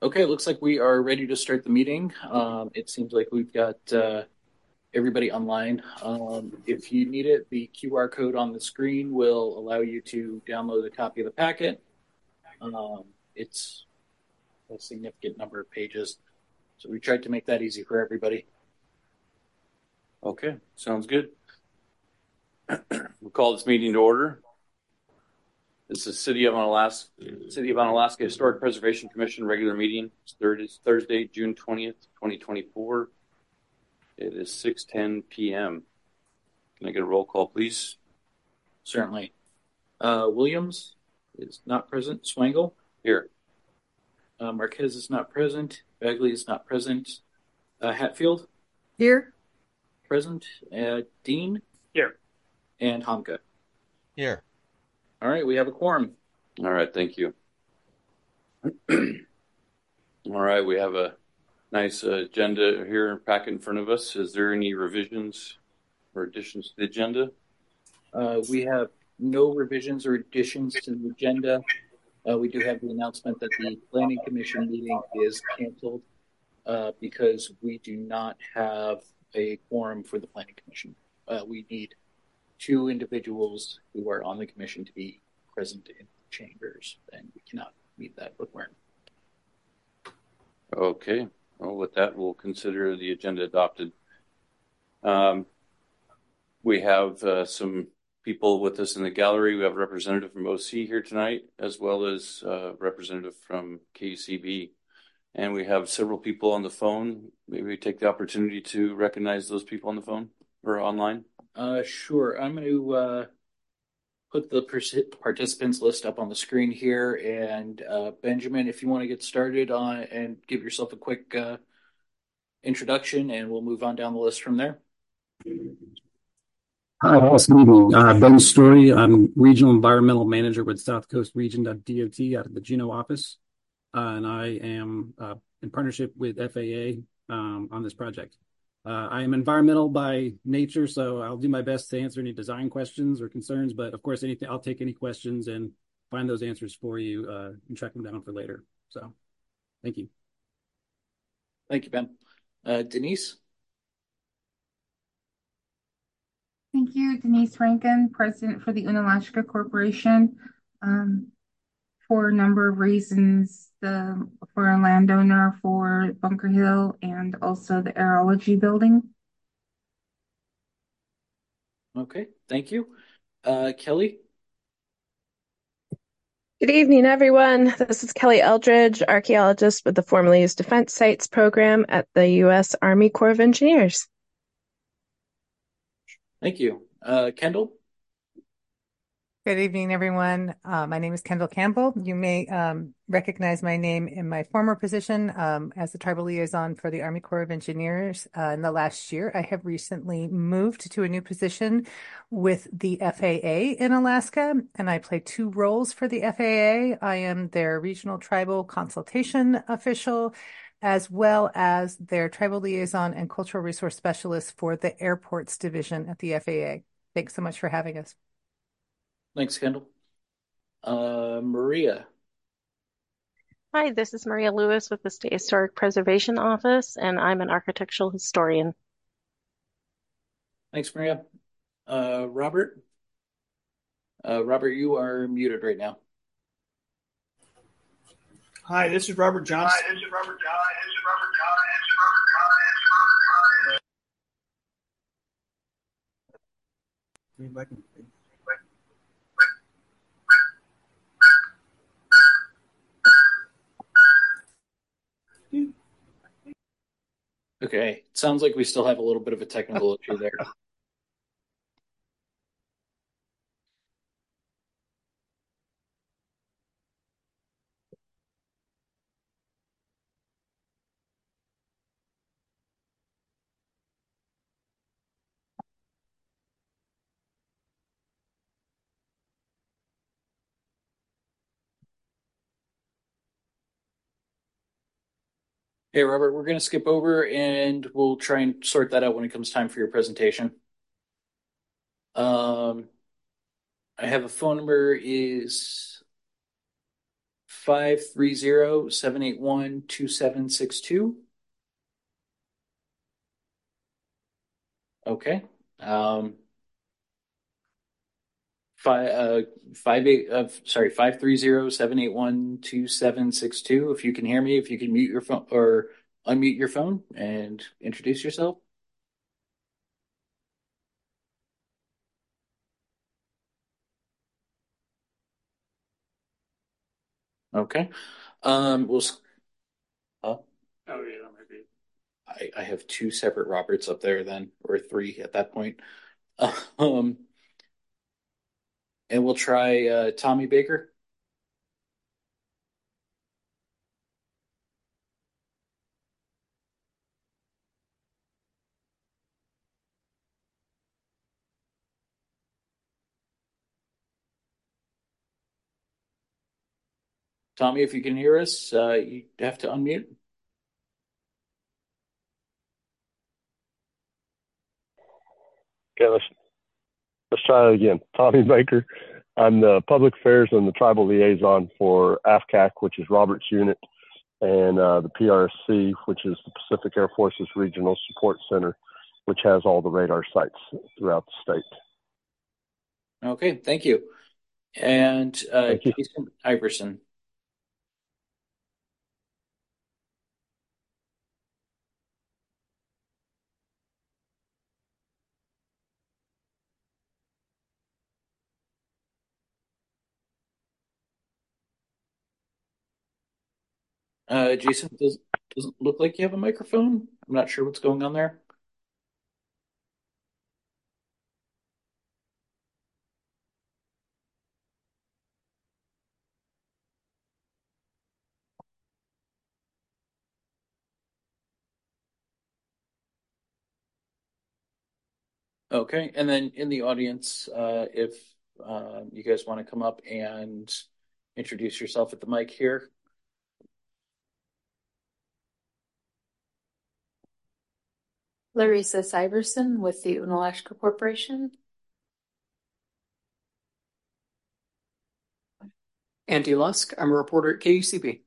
Okay, looks like we are ready to start the meeting. It seems like we've got everybody online. If you need it, the QR code on the screen will allow you to download a copy of the packet. It's a significant number of pages, so we tried to make that easy for everybody. Okay, sounds good. We'll call this meeting to order. This is City of Onalaska Historic Preservation Commission regular meeting. It's Thursday, June 20th, 2024. It is 6:10 p.m. Can I get a roll call, please? Certainly. Williams is not present. Swangle? Here. Marquez is not present. Bagley is not present. Hatfield? Here. Present. Dean? Here. And Hamka? Here. All right, we have a quorum. All right, thank you. All right, we have a nice agenda here packet in front of us. Is there any revisions or additions to the agenda? We have no revisions or additions to the agenda. We do have the announcement that the Planning Commission meeting is canceled because we do not have a quorum for the Planning Commission. We need 2 individuals who are on the commission to be present in the chambers, and we cannot meet that requirement. Okay, well, with that, we'll consider the agenda adopted. We have some people with us in the gallery. We have a representative from OC here tonight, as well as a representative from KCB. And we have several people on the phone. Maybe we take the opportunity to recognize those people on the phone or online. Sure. I'm going to put the participants list up on the screen here. And Benjamin, if you want to get started on and give yourself a quick introduction, and we'll move on down the list from there. Hi, good evening. Ben Story. I'm Regional Environmental Manager with South Coast Region.dot out of the Juneau office. And I am in partnership with FAA on this project. I am environmental by nature, so I'll do my best to answer any design questions or concerns. But of course, I'll take any questions and find those answers for you and track them down for later. So thank you. Thank you, Ben. Denise? Thank you, Denise Rankin, President for the Unalaska Corporation. For a number of reasons, for a landowner for Bunker Hill and also the aerology building. Okay, thank you. Kelly? Good evening, everyone. This is Kelly Eldridge, archaeologist with the Formerly Used Defense Sites program at the U.S. Army Corps of Engineers. Thank you. Kendall? Good evening, everyone. My name is Kendall Campbell. You may recognize my name in my former position as the tribal liaison for the Army Corps of Engineers. In the last year, I have recently moved to a new position with the FAA in Alaska, and I play 2 roles for the FAA. I am their regional tribal consultation official, as well as their tribal liaison and cultural resource specialist for the airports division at the FAA. Thanks so much for having us. Thanks, Kendall. Maria. Hi, this is Maria Lewis with the State Historic Preservation Office, and I'm an architectural historian. Thanks, Maria. Robert? Robert, you are muted right now. Hi, this is Robert Johnson. Okay, it sounds like we still have a little bit of a technical issue there. Hey, Robert, we're going to skip over and we'll try and sort that out when it comes time for your presentation. I have a phone number is 530-781-2762. Okay. 530-781-2762. If you can hear me, if you can mute your phone or unmute your phone and introduce yourself. Okay. We'll. Oh yeah, maybe. I have two separate Roberts up there then, or three at that point. And we'll try Tommy Baker. Tommy, if you can hear us, you have to unmute. Okay, let's try it again. Tommy Baker. I'm the Public Affairs and the Tribal Liaison for AFCAC, which is Robert's unit, and the PRC, which is the Pacific Air Forces Regional Support Center, which has all the radar sites throughout the state. Okay, thank you. And Thank you. Jason Iverson. Jason, doesn't look like you have a microphone. I'm not sure what's going on there. Okay, and then in the audience, if you guys want to come up and introduce yourself at the mic here. Larissa Syverson with the Unalaska Corporation. Andy Lusk. I'm a reporter at KUCP.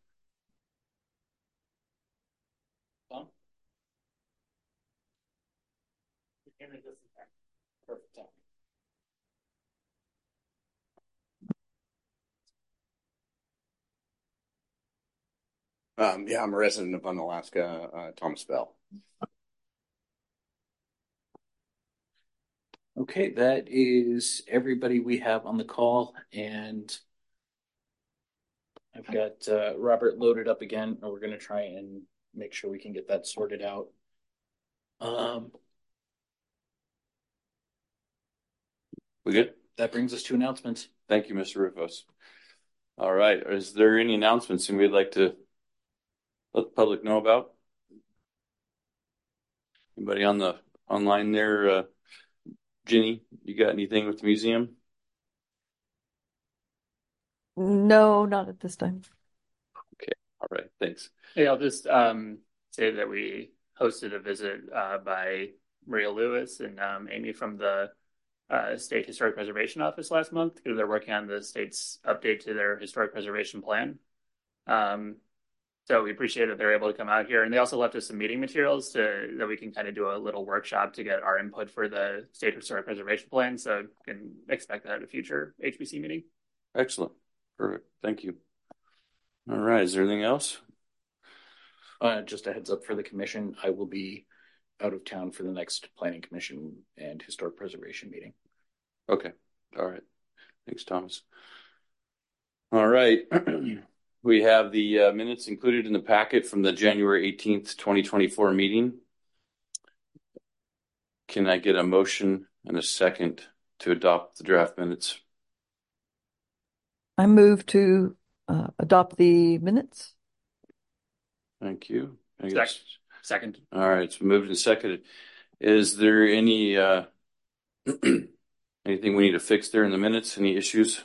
Yeah, I'm a resident of Unalaska, Thomas Bell. Okay, that is everybody we have on the call, and I've got Robert loaded up again, and we're going to try and make sure we can get that sorted out. We good? That brings us to announcements. Thank you, Mr. Rufus. All right. Is there any announcements we'd like to let the public know about? Anybody on the online there? Ginny, you got anything with the museum? No, not at this time. Okay. All right. Thanks. Hey, I'll just say that we hosted a visit by Maria Lewis and Amy from the State Historic Preservation Office last month, because they're working on the state's update to their historic preservation plan. So we appreciate that they're able to come out here, and they also left us some meeting materials that we can kind of do a little workshop to get our input for the state historic preservation plan. So you can expect that at a future HBC meeting. Excellent. Perfect. Thank you. All right. Is there anything else? Just a heads up for the commission. I will be out of town for the next planning commission and historic preservation meeting. Okay. All right. Thanks, Thomas. All right. We have the minutes included in the packet from the January 18th, 2024 meeting. Can I get a motion and a second to adopt the draft minutes? I move to adopt the minutes. Thank you. Second. All right. It's moved and seconded. Is there any anything we need to fix there in the minutes? Any issues?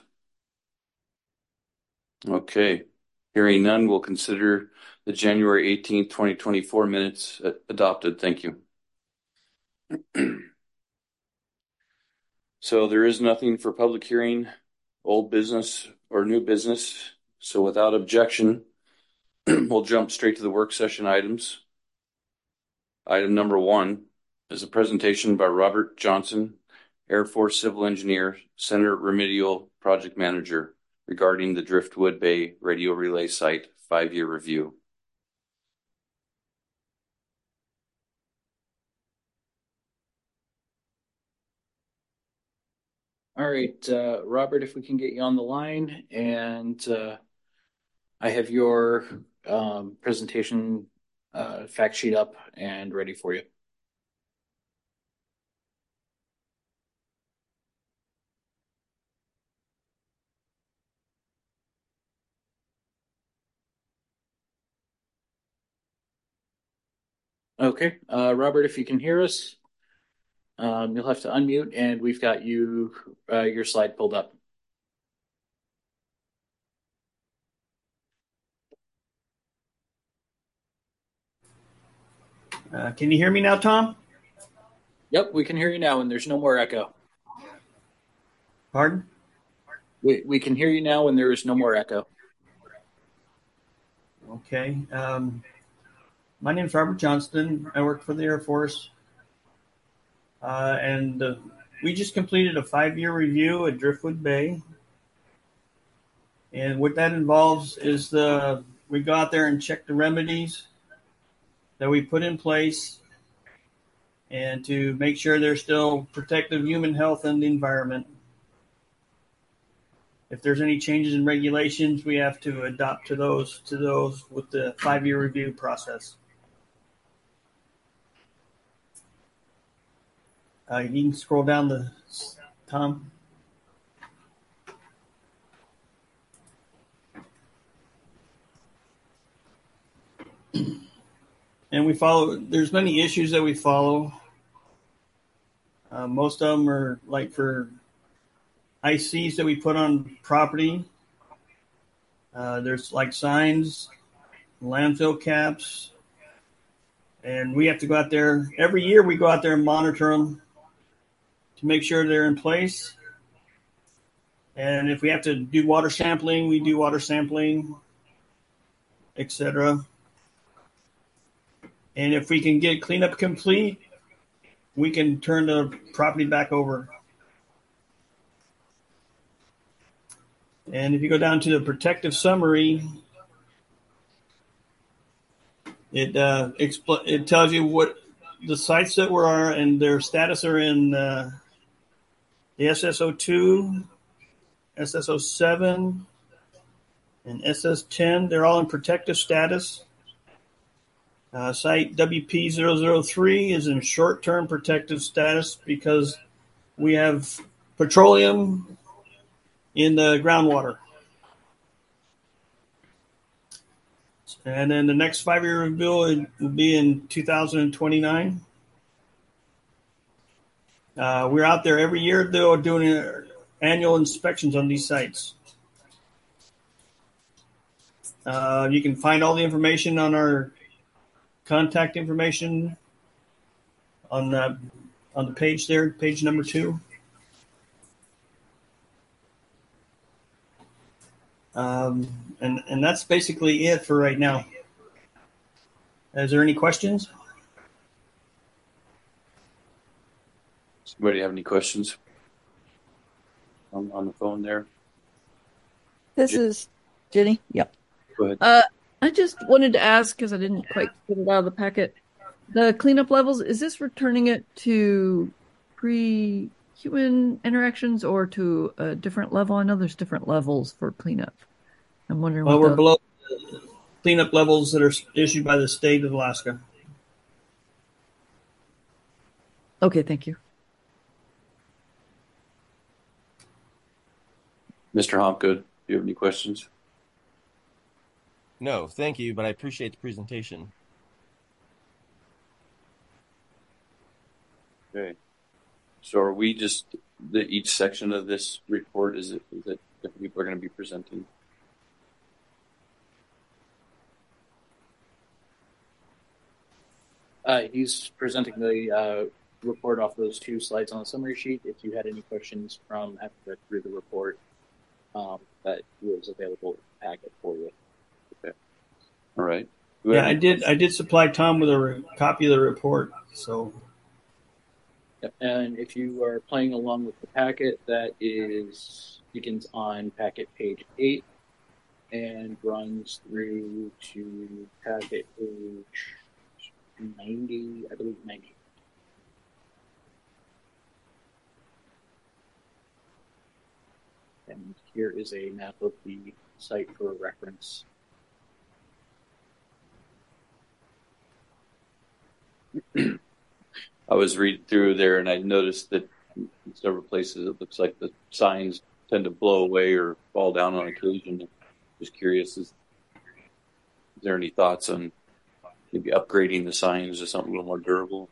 Okay. Hearing none, we'll consider the January 18th, 2024 minutes adopted. Thank you. So there is nothing for public hearing, old business or new business. So without objection, we'll jump straight to the work session items. Item number 1 is a presentation by Robert Johnson, Air Force Civil Engineer, Center Remedial Project Manager, regarding the Driftwood Bay Radio Relay Site 5-year review. All right, Robert, if we can get you on the line, and I have your presentation fact sheet up and ready for you. Okay, Robert, if you can hear us, you'll have to unmute, and we've got you your slide pulled up. Can you hear me now, Tom? Yep, we can hear you now, and there's no more echo. Pardon? We can hear you now, and there is no more echo. Okay. My name is Robert Johnston. I work for the Air Force. And we just completed a 5-year review at Driftwood Bay. And what that involves is we go out there and check the remedies that we put in place and to make sure they're still protective of human health and the environment. If there's any changes in regulations, we have to adopt to those with the 5-year review process. You can scroll down Tom. And there's many issues that we follow. Most of them are like for ICs that we put on property. There's like signs, landfill caps, and we have to go out there. Every year we go out there and monitor them to make sure they're in place. And if we have to do water sampling, we do water sampling, etc. And if we can get cleanup complete, we can turn the property back over. And if you go down to the protective summary, it tells you what the sites that are and their status are in the SSO2, SSO7, and SS10. They're all in protective status. Site WP003 is in short-term protective status because we have petroleum in the groundwater. And then the next 5-year review will be in 2029. We're out there every year, though, doing annual inspections on these sites. You can find all the information on our contact information on the page there, page number 2. And that's basically it for right now. Is there any questions? Does anybody have any questions on the phone there? This is Jenny. Yep. Go ahead. I just wanted to ask, because I didn't quite get it out of the packet, the cleanup levels, is this returning it to pre-human interactions or to a different level? I know there's different levels for cleanup. I'm wondering Well, we're below the cleanup levels that are issued by the state of Alaska. Okay, thank you. Mr. Hopgood, do you have any questions? No, thank you, but I appreciate the presentation. Okay. So are we just each section of this report is it different people are going to be presenting? He's presenting the report off those 2 slides on the summary sheet. If you had any questions from after read through the report, that was available in the packet for you. Okay. All right. Yeah, I did supply Tom with a copy of the report. So, and if you are playing along with the packet, that begins on packet page 8 and runs through to packet page 90, I believe 90. And here is a map of the site for reference. I was reading through there and I noticed that in several places it looks like the signs tend to blow away or fall down on occasion. Just curious, is there any thoughts on maybe upgrading the signs to something a little more durable?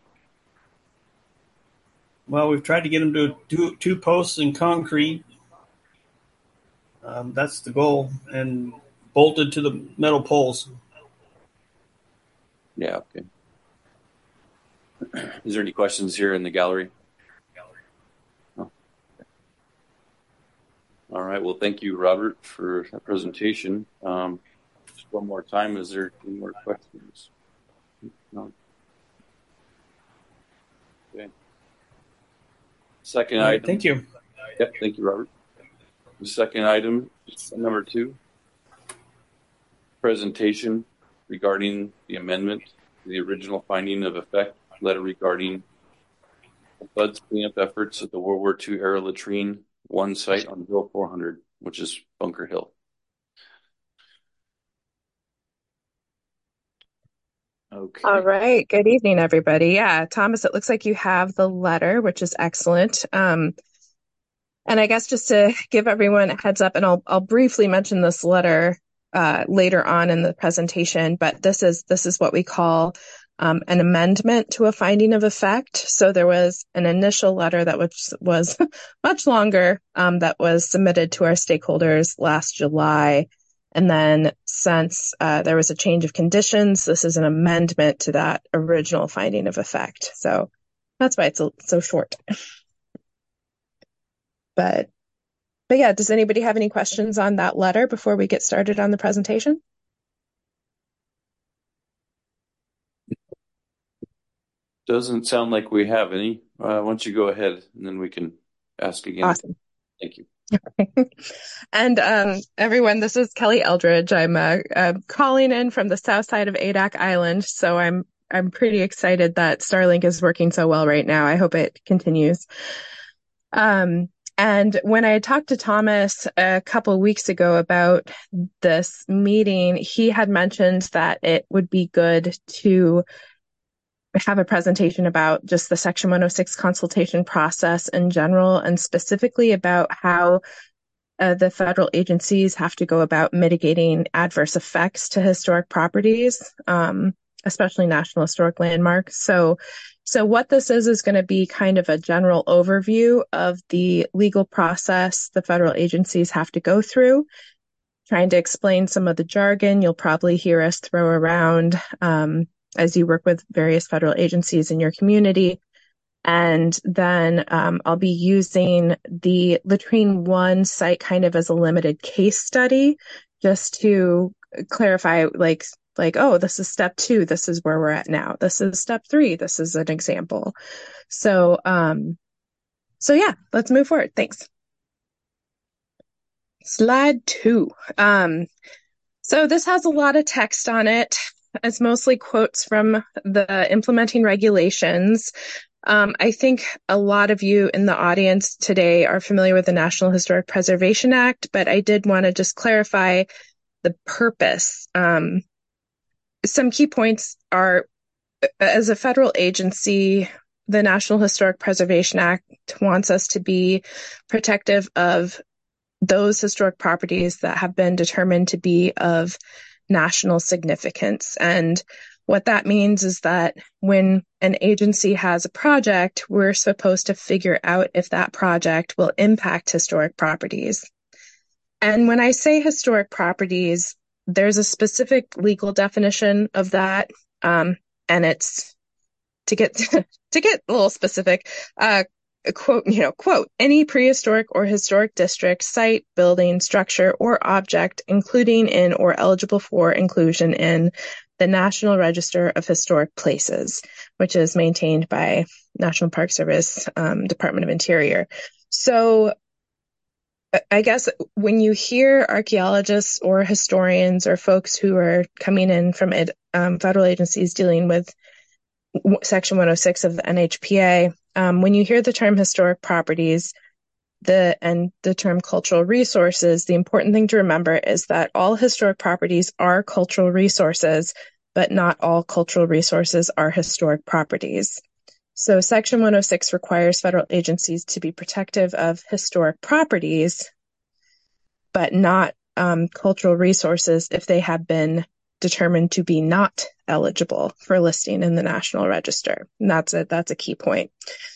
well, we've tried to get them to do 2 posts in concrete. That's the goal, and bolted to the metal poles. Yeah, okay. Is there any questions here in the gallery? Oh. All right. Well, thank you, Robert, for that presentation. Just one more time. Is there any more questions? No. Okay. Second item. Thank you. Yep. Thank you, Robert. The second item, number 2, presentation regarding the amendment to the original finding of effect letter regarding floods cleanup efforts at the World War II era latrine 1 site on Hill 400, which is Bunker Hill. Okay. All right. Good evening, everybody. Yeah, Thomas, it looks like you have the letter, which is excellent. And I guess just to give everyone a heads up, and I'll briefly mention this letter later on in the presentation, but this is what we call an amendment to a finding of effect. So there was an initial letter that was much longer that was submitted to our stakeholders last July. And then since there was a change of conditions, this is an amendment to that original finding of effect. So that's why it's so short. But yeah, does anybody have any questions on that letter before we get started on the presentation? Doesn't sound like we have any. Why don't you go ahead and then we can ask again. Awesome. Thank you. And everyone, this is Kelly Eldridge. I'm calling in from the south side of Adak Island, so I'm pretty excited that Starlink is working so well right now. I hope it continues. And when I talked to Thomas a couple of weeks ago about this meeting, he had mentioned that it would be good to have a presentation about just the Section 106 consultation process in general, and specifically about how the federal agencies have to go about mitigating adverse effects to historic properties, especially National Historic Landmarks. So what this is going to be kind of a general overview of the legal process the federal agencies have to go through, trying to explain some of the jargon you'll probably hear us throw around as you work with various federal agencies in your community. And then I'll be using the Latrine 1 site kind of as a limited case study, just to clarify, like, oh, this is step 2. This is where we're at now. This is step 3. This is an example. So yeah, let's move forward. Thanks. Slide 2. So this has a lot of text on it. It's mostly quotes from the implementing regulations. I think a lot of you in the audience today are familiar with the National Historic Preservation Act, but I did want to just clarify the purpose. Some key points are, as a federal agency, the National Historic Preservation Act wants us to be protective of those historic properties that have been determined to be of national significance. And what that means is that when an agency has a project, we're supposed to figure out if that project will impact historic properties. And when I say historic properties, there's a specific legal definition of that. And it's to get a little specific, quote, any prehistoric or historic district, site, building, structure, or object, including in or eligible for inclusion in the National Register of Historic Places, which is maintained by National Park Service, Department of Interior. So I guess when you hear archaeologists or historians or folks who are coming in from federal agencies dealing with Section 106 of the NHPA, when you hear the term historic properties and the term cultural resources, the important thing to remember is that all historic properties are cultural resources, but not all cultural resources are historic properties. So Section 106 requires federal agencies to be protective of historic properties, but not cultural resources if they have been determined to be not eligible for listing in the National Register. And that's a key point.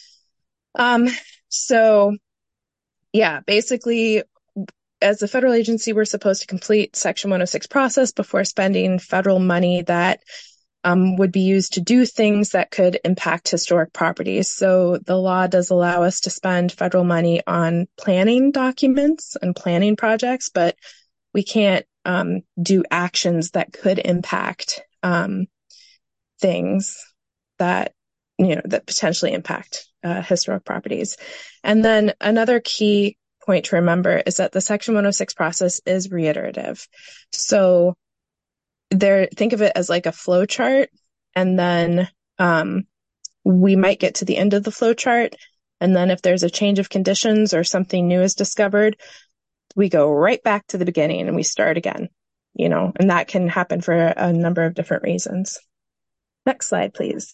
So yeah, basically, as a federal agency, we're supposed to complete Section 106 process before spending federal money that would be used to do things that could impact historic properties. So the law does allow us to spend federal money on planning documents and planning projects, but we can't do actions that could impact things that potentially impact historic properties. And then another key point to remember is that the Section 106 process is reiterative. So think of it as like a flow chart, and then we might get to the end of the flow chart, and then if there's a change of conditions or something new is discovered, we go right back to the beginning and we start again, and that can happen for a number of different reasons. Next slide, please.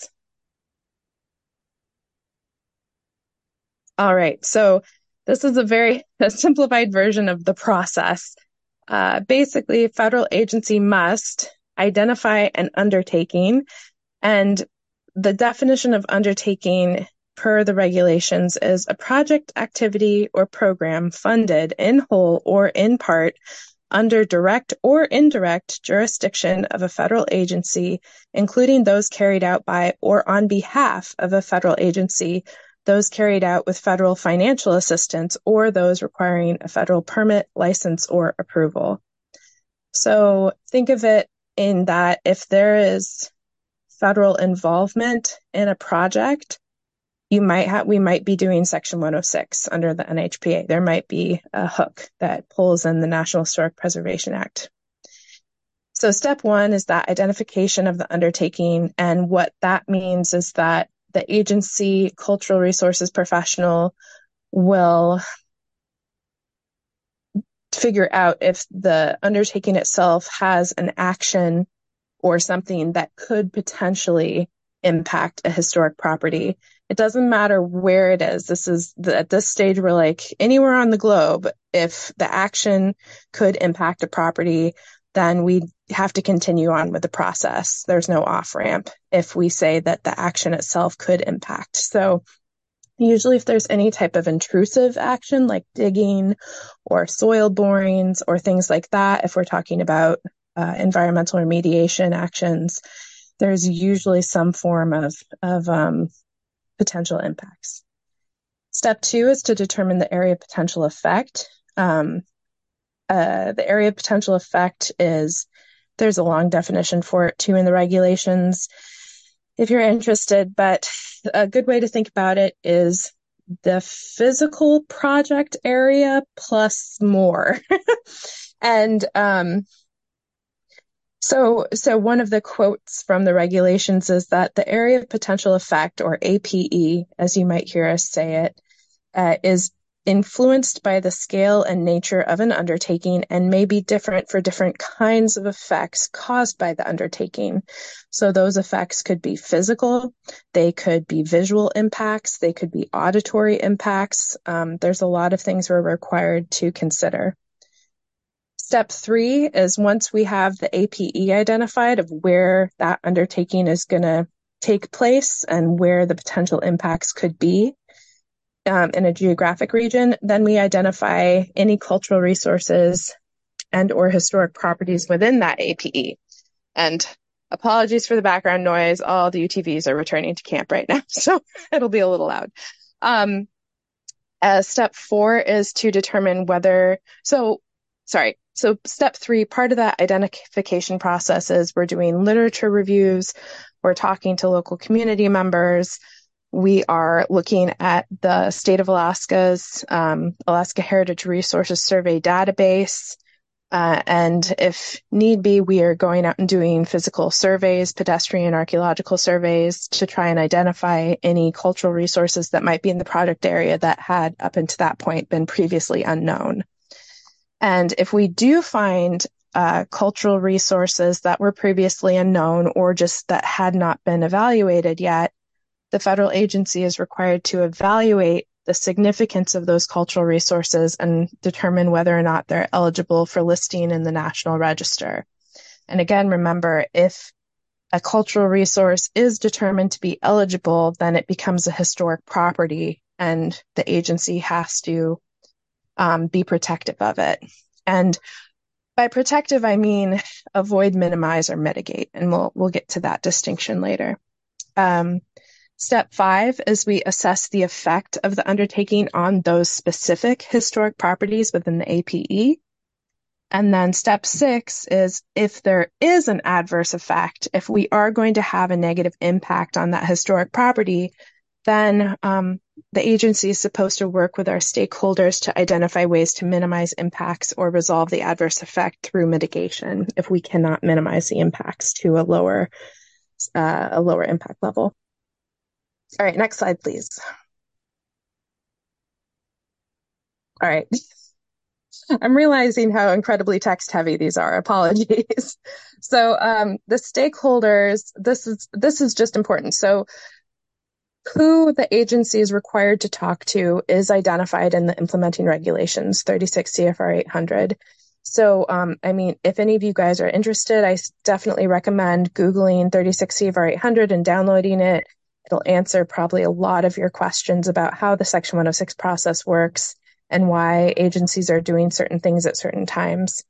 All right, so this is a simplified version of the process. Basically, a federal agency must identify an undertaking, and the definition of undertaking per the regulations is a project, activity, or program funded in whole or in part under direct or indirect jurisdiction of a federal agency, including those carried out by or on behalf of a federal agency, those carried out with federal financial assistance, or those requiring a federal permit, license, or approval. So think of it in that if there is federal involvement in a project, we might be doing Section 106 under the NHPA. There might be a hook that pulls in the National Historic Preservation Act. So step one is that identification of the undertaking, and what that means is that the agency cultural resources professional will figure out if the undertaking itself has an action or something that could potentially impact a historic property. It doesn't matter where it is. At this stage, we're like anywhere on the globe. If the action could impact a property, then we have to continue on with the process. There's no off-ramp if we say that the action itself could impact. So usually if there's any type of intrusive action like digging or soil borings or things like that, if we're talking about environmental remediation actions, there's usually some form of potential impacts. Step two is to determine the area of potential effect. The area of potential effect there's a long definition for it too in the regulations if you're interested, but a good way to think about it is the physical project area plus more. And so one of the quotes from the regulations is that the area of potential effect, or APE, as you might hear us say it, is influenced by the scale and nature of an undertaking and may be different for different kinds of effects caused by the undertaking. So those effects could be physical, they could be visual impacts, they could be auditory impacts. There's a lot of things we're required to consider. Step three is once we have the APE identified of where that undertaking is going to take place and where the potential impacts could be in a geographic region, then we identify any cultural resources and or historic properties within that APE. And apologies for the background noise. All the UTVs are returning to camp right now, so it'll be a little loud. Step 4 is to determine whether, so step 3, part of that identification process is we're doing literature reviews, we're talking to local community members, we are looking at the state of Alaska's Alaska Heritage Resources Survey database, and if need be, we are going out and doing physical surveys, pedestrian archaeological surveys, to try and identify any cultural resources that might be in the project area that had up until that point been previously unknown. And if we do find cultural resources that were previously unknown or just that had not been evaluated yet, the federal agency is required to evaluate the significance of those cultural resources and determine whether or not they're eligible for listing in the National Register. And again, remember, if a cultural resource is determined to be eligible, then it becomes a historic property and the agency has to be protective of it. And by protective, I mean avoid, minimize, or mitigate. And we'll get to that distinction later. Step 5 is we assess the effect of the undertaking on those specific historic properties within the APE. And then step 6 is if there is an adverse effect, if we are going to have a negative impact on that historic property, then the agency is supposed to work with our stakeholders to identify ways to minimize impacts or resolve the adverse effect through mitigation if we cannot minimize the impacts to a lower impact level. All right, next slide, please. All right. I'm realizing how incredibly text heavy these are. Apologies. So the stakeholders, this is just important. So who the agency is required to talk to is identified in the implementing regulations, 36 CFR 800. So, I mean, if any of you guys are interested, I definitely recommend Googling 36 CFR 800 and downloading it. It'll answer probably a lot of your questions about how the Section 106 process works and why agencies are doing certain things at certain times.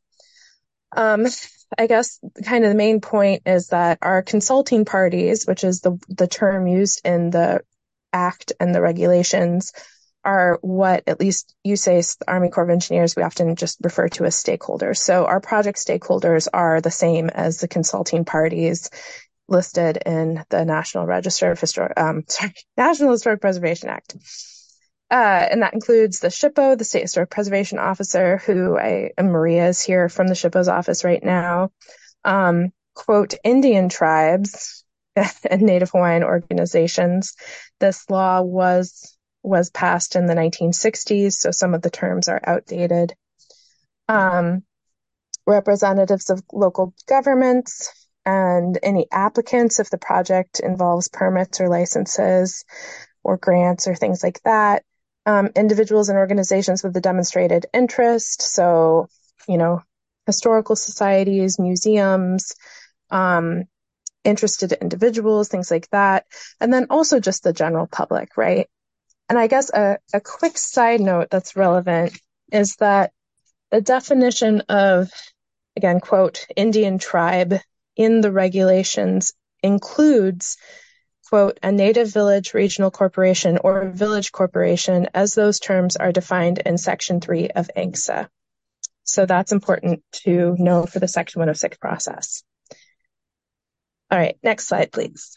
I guess kind of the main point is that our consulting parties, which is the term used in the Act and the regulations, are what, at least USACE, the Army Corps of Engineers, we often just refer to as stakeholders. So our project stakeholders are the same as the consulting parties listed in the National Register of National Historic Preservation Act. And that includes the SHPO, the State Historic Preservation Officer, who Maria is here from the SHPO's office right now. Quote, Indian tribes and Native Hawaiian organizations. This law was passed in the 1960s, so some of the terms are outdated. Representatives of local governments and any applicants if the project involves permits or licenses or grants or things like that. Individuals and organizations with a demonstrated interest. So, historical societies, museums, interested individuals, things like that. And then also just the general public, right? And I guess a quick side note that's relevant is that the definition of, again, quote, Indian tribe in the regulations includes, quote, a native village regional corporation or village corporation, as those terms are defined in Section 3 of ANCSA. So that's important to know for the Section 106 process. All right, next slide, please.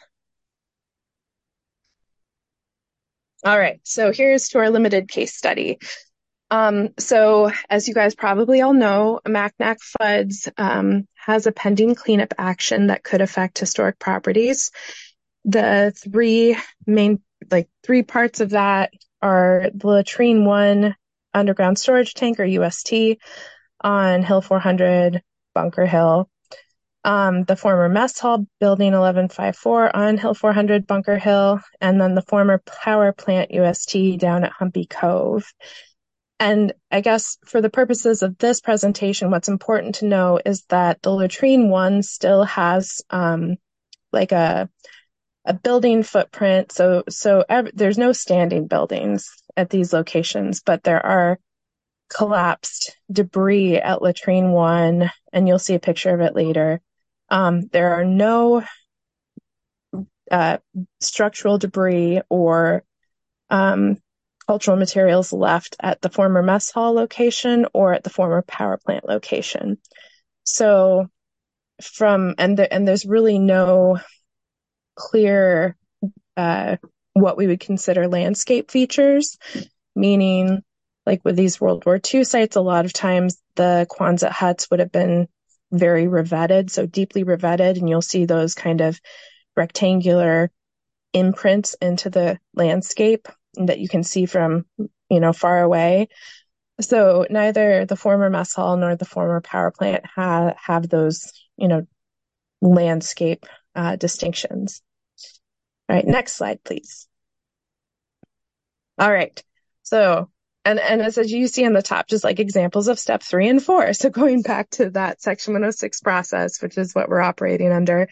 All right, so here's to our limited case study. So as you guys probably all know, Macnac Floods has a pending cleanup action that could affect historic properties. The three parts of that are the Latrine 1 underground storage tank, or UST, on Hill 400, Bunker Hill. The former mess hall, building 1154 on Hill 400, Bunker Hill, and then the former power plant UST down at Humpy Cove. And I guess for the purposes of this presentation, what's important to know is that the Latrine 1 still has a building footprint. So there's no standing buildings at these locations, but there are collapsed debris at Latrine 1, and you'll see a picture of it later. There are no structural debris or cultural materials left at the former mess hall location or at the former power plant location. So there's really no clear what we would consider landscape features, meaning like with these World War II sites, a lot of times the Quonset huts would have been very revetted, so deeply revetted, and you'll see those kind of rectangular imprints into the landscape that you can see from, far away. So neither the former mess hall nor the former power plant have those, landscape distinctions. All right, next slide, please. All right, so, and as you see on the top, just like examples of step 3 and 4. So going back to that section 106 process, which is what we're operating under.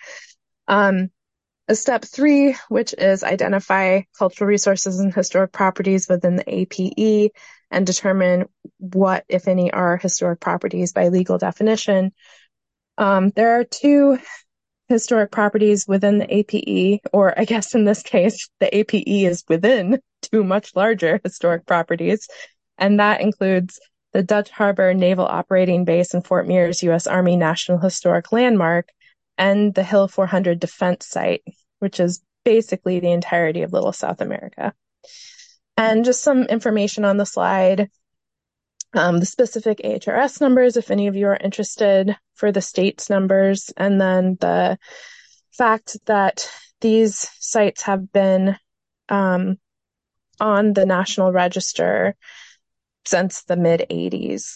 Step 3, which is identify cultural resources and historic properties within the APE and determine what, if any, are historic properties by legal definition. There are 2 historic properties within the APE, or I guess in this case, the APE is within 2 much larger historic properties, and that includes the Dutch Harbor Naval Operating Base in Fort Mears, U.S. Army National Historic Landmark, and the Hill 400 Defense Site, which is basically the entirety of Little South America. And just some information on the slide, the specific AHRS numbers, if any of you are interested, for the state's numbers, and then the fact that these sites have been on the National Register since the mid-'80s.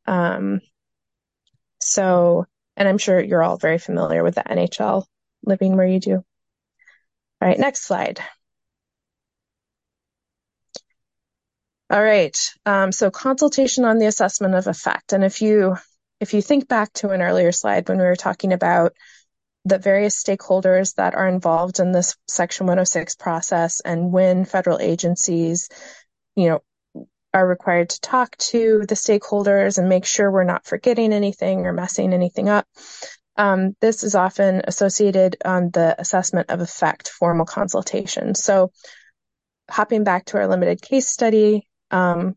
And I'm sure you're all very familiar with the NHL living where you do. All right, next slide. All right, so consultation on the assessment of effect. And if you think back to an earlier slide when we were talking about the various stakeholders that are involved in this Section 106 process and when federal agencies, are required to talk to the stakeholders and make sure we're not forgetting anything or messing anything up. This is often associated on the assessment of effect formal consultation. So hopping back to our limited case study, the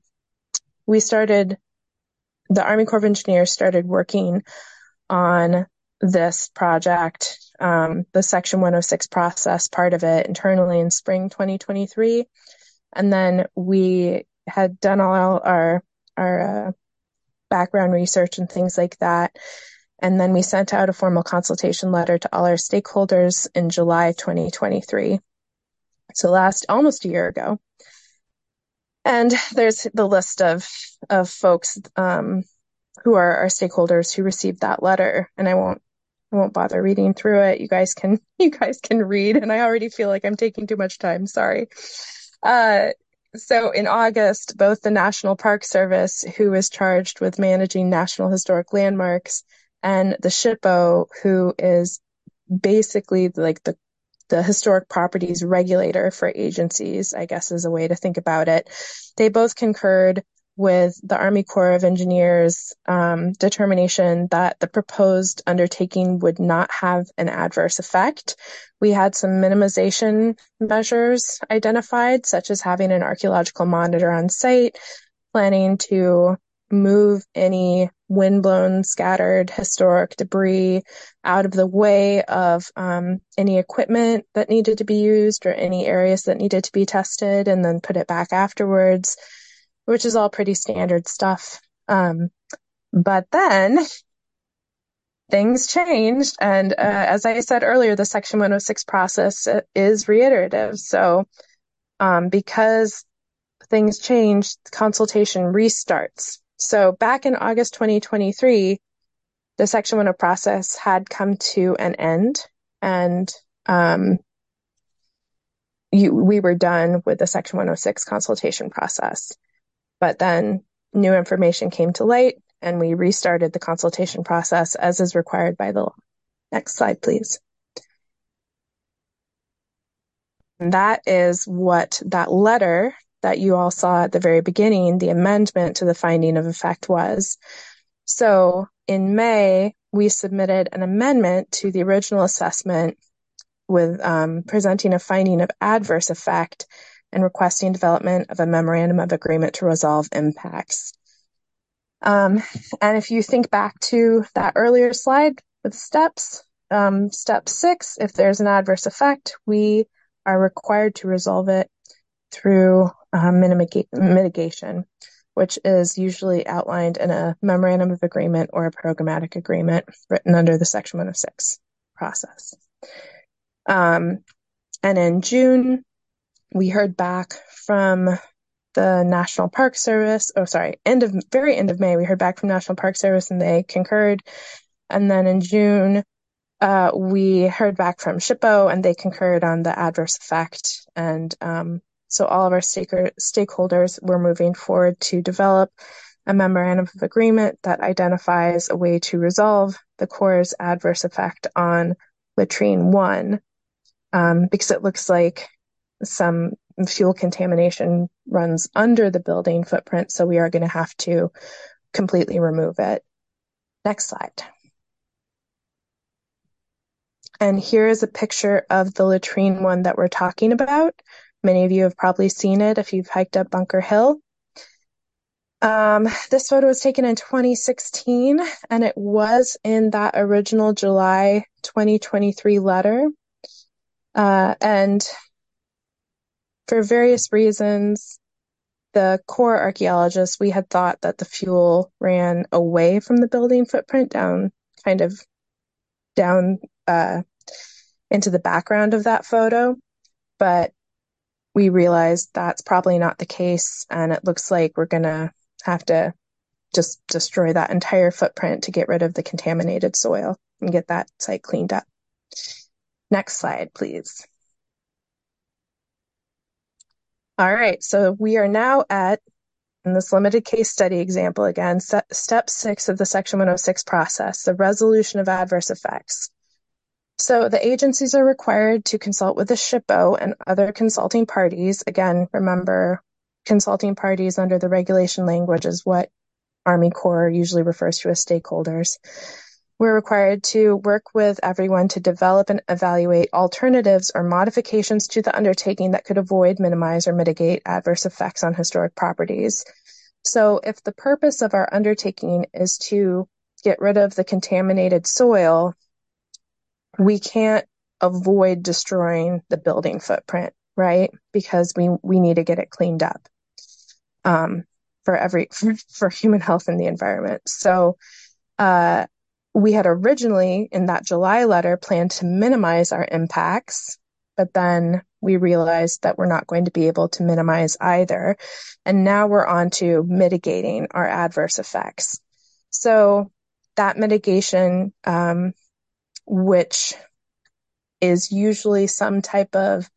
Army Corps of Engineers started working on this project, the Section 106 process part of it internally in spring 2023. And then we had done all our background research and things like that. And then we sent out a formal consultation letter to all our stakeholders in July 2023. So almost a year ago. And there's the list of folks who are our stakeholders who received that letter. And I won't bother reading through it. You guys can read, and I already feel like I'm taking too much time. Sorry. So in August, both the National Park Service, who is charged with managing National Historic Landmarks, and the SHPO, who is basically like the historic properties regulator for agencies, I guess is a way to think about it. They both concurred with the Army Corps of Engineers determination that the proposed undertaking would not have an adverse effect. We had some minimization measures identified, such as having an archaeological monitor on site, planning to move any windblown, scattered historic debris out of the way of any equipment that needed to be used or any areas that needed to be tested, and then put it back afterwards, which is all pretty standard stuff. But then things changed. And as I said earlier, the Section 106 process is reiterative. So because things changed, consultation restarts. So back in August 2023, the Section 106 process had come to an end, and we were done with the Section 106 consultation process. But then new information came to light, and we restarted the consultation process as is required by the law. Next slide, please. And that is what that letter that you all saw at the very beginning, the amendment to the finding of effect, was. So in May, we submitted an amendment to the original assessment with presenting a finding of adverse effect and requesting development of a memorandum of agreement to resolve impacts. And if you think back to that earlier slide with steps, step 6, if there's an adverse effect, we are required to resolve it through mitigation, which is usually outlined in a memorandum of agreement or a programmatic agreement written under the Section 106 process. And in June, we heard back from the National Park Service. Very end of May, we heard back from National Park Service and they concurred. And then in June, we heard back from SHPO and they concurred on the adverse effect. And so all of our stakeholders were moving forward to develop a memorandum of agreement that identifies a way to resolve the Corps' adverse effect on latrine 1, because it looks like some fuel contamination runs under the building footprint, so we are going to have to completely remove it. Next slide. And here is a picture of the latrine 1 that we're talking about. Many of you have probably seen it if you've hiked up Bunker Hill. This photo was taken in 2016, and it was in that original July 2023 letter. And for various reasons, the Corps archaeologists, we had thought that the fuel ran away from the building footprint down into the background of that photo. But we realized that's probably not the case, and it looks like we're going to have to just destroy that entire footprint to get rid of the contaminated soil and get that site cleaned up. Next slide, please. All right, so we are now at, in this limited case study example again, step 6 of the Section 106 process, the resolution of adverse effects. So the agencies are required to consult with the SHPO and other consulting parties. Again, remember, consulting parties under the regulation language is what Army Corps usually refers to as stakeholders. We're required to work with everyone to develop and evaluate alternatives or modifications to the undertaking that could avoid, minimize, or mitigate adverse effects on historic properties. So if the purpose of our undertaking is to get rid of the contaminated soil, we can't avoid destroying the building footprint, right? Because we need to get it cleaned up for human health and the environment. So we had originally, in that July letter, planned to minimize our impacts, but then we realized that we're not going to be able to minimize either. And now we're on to mitigating our adverse effects. So that mitigation, which is usually some type of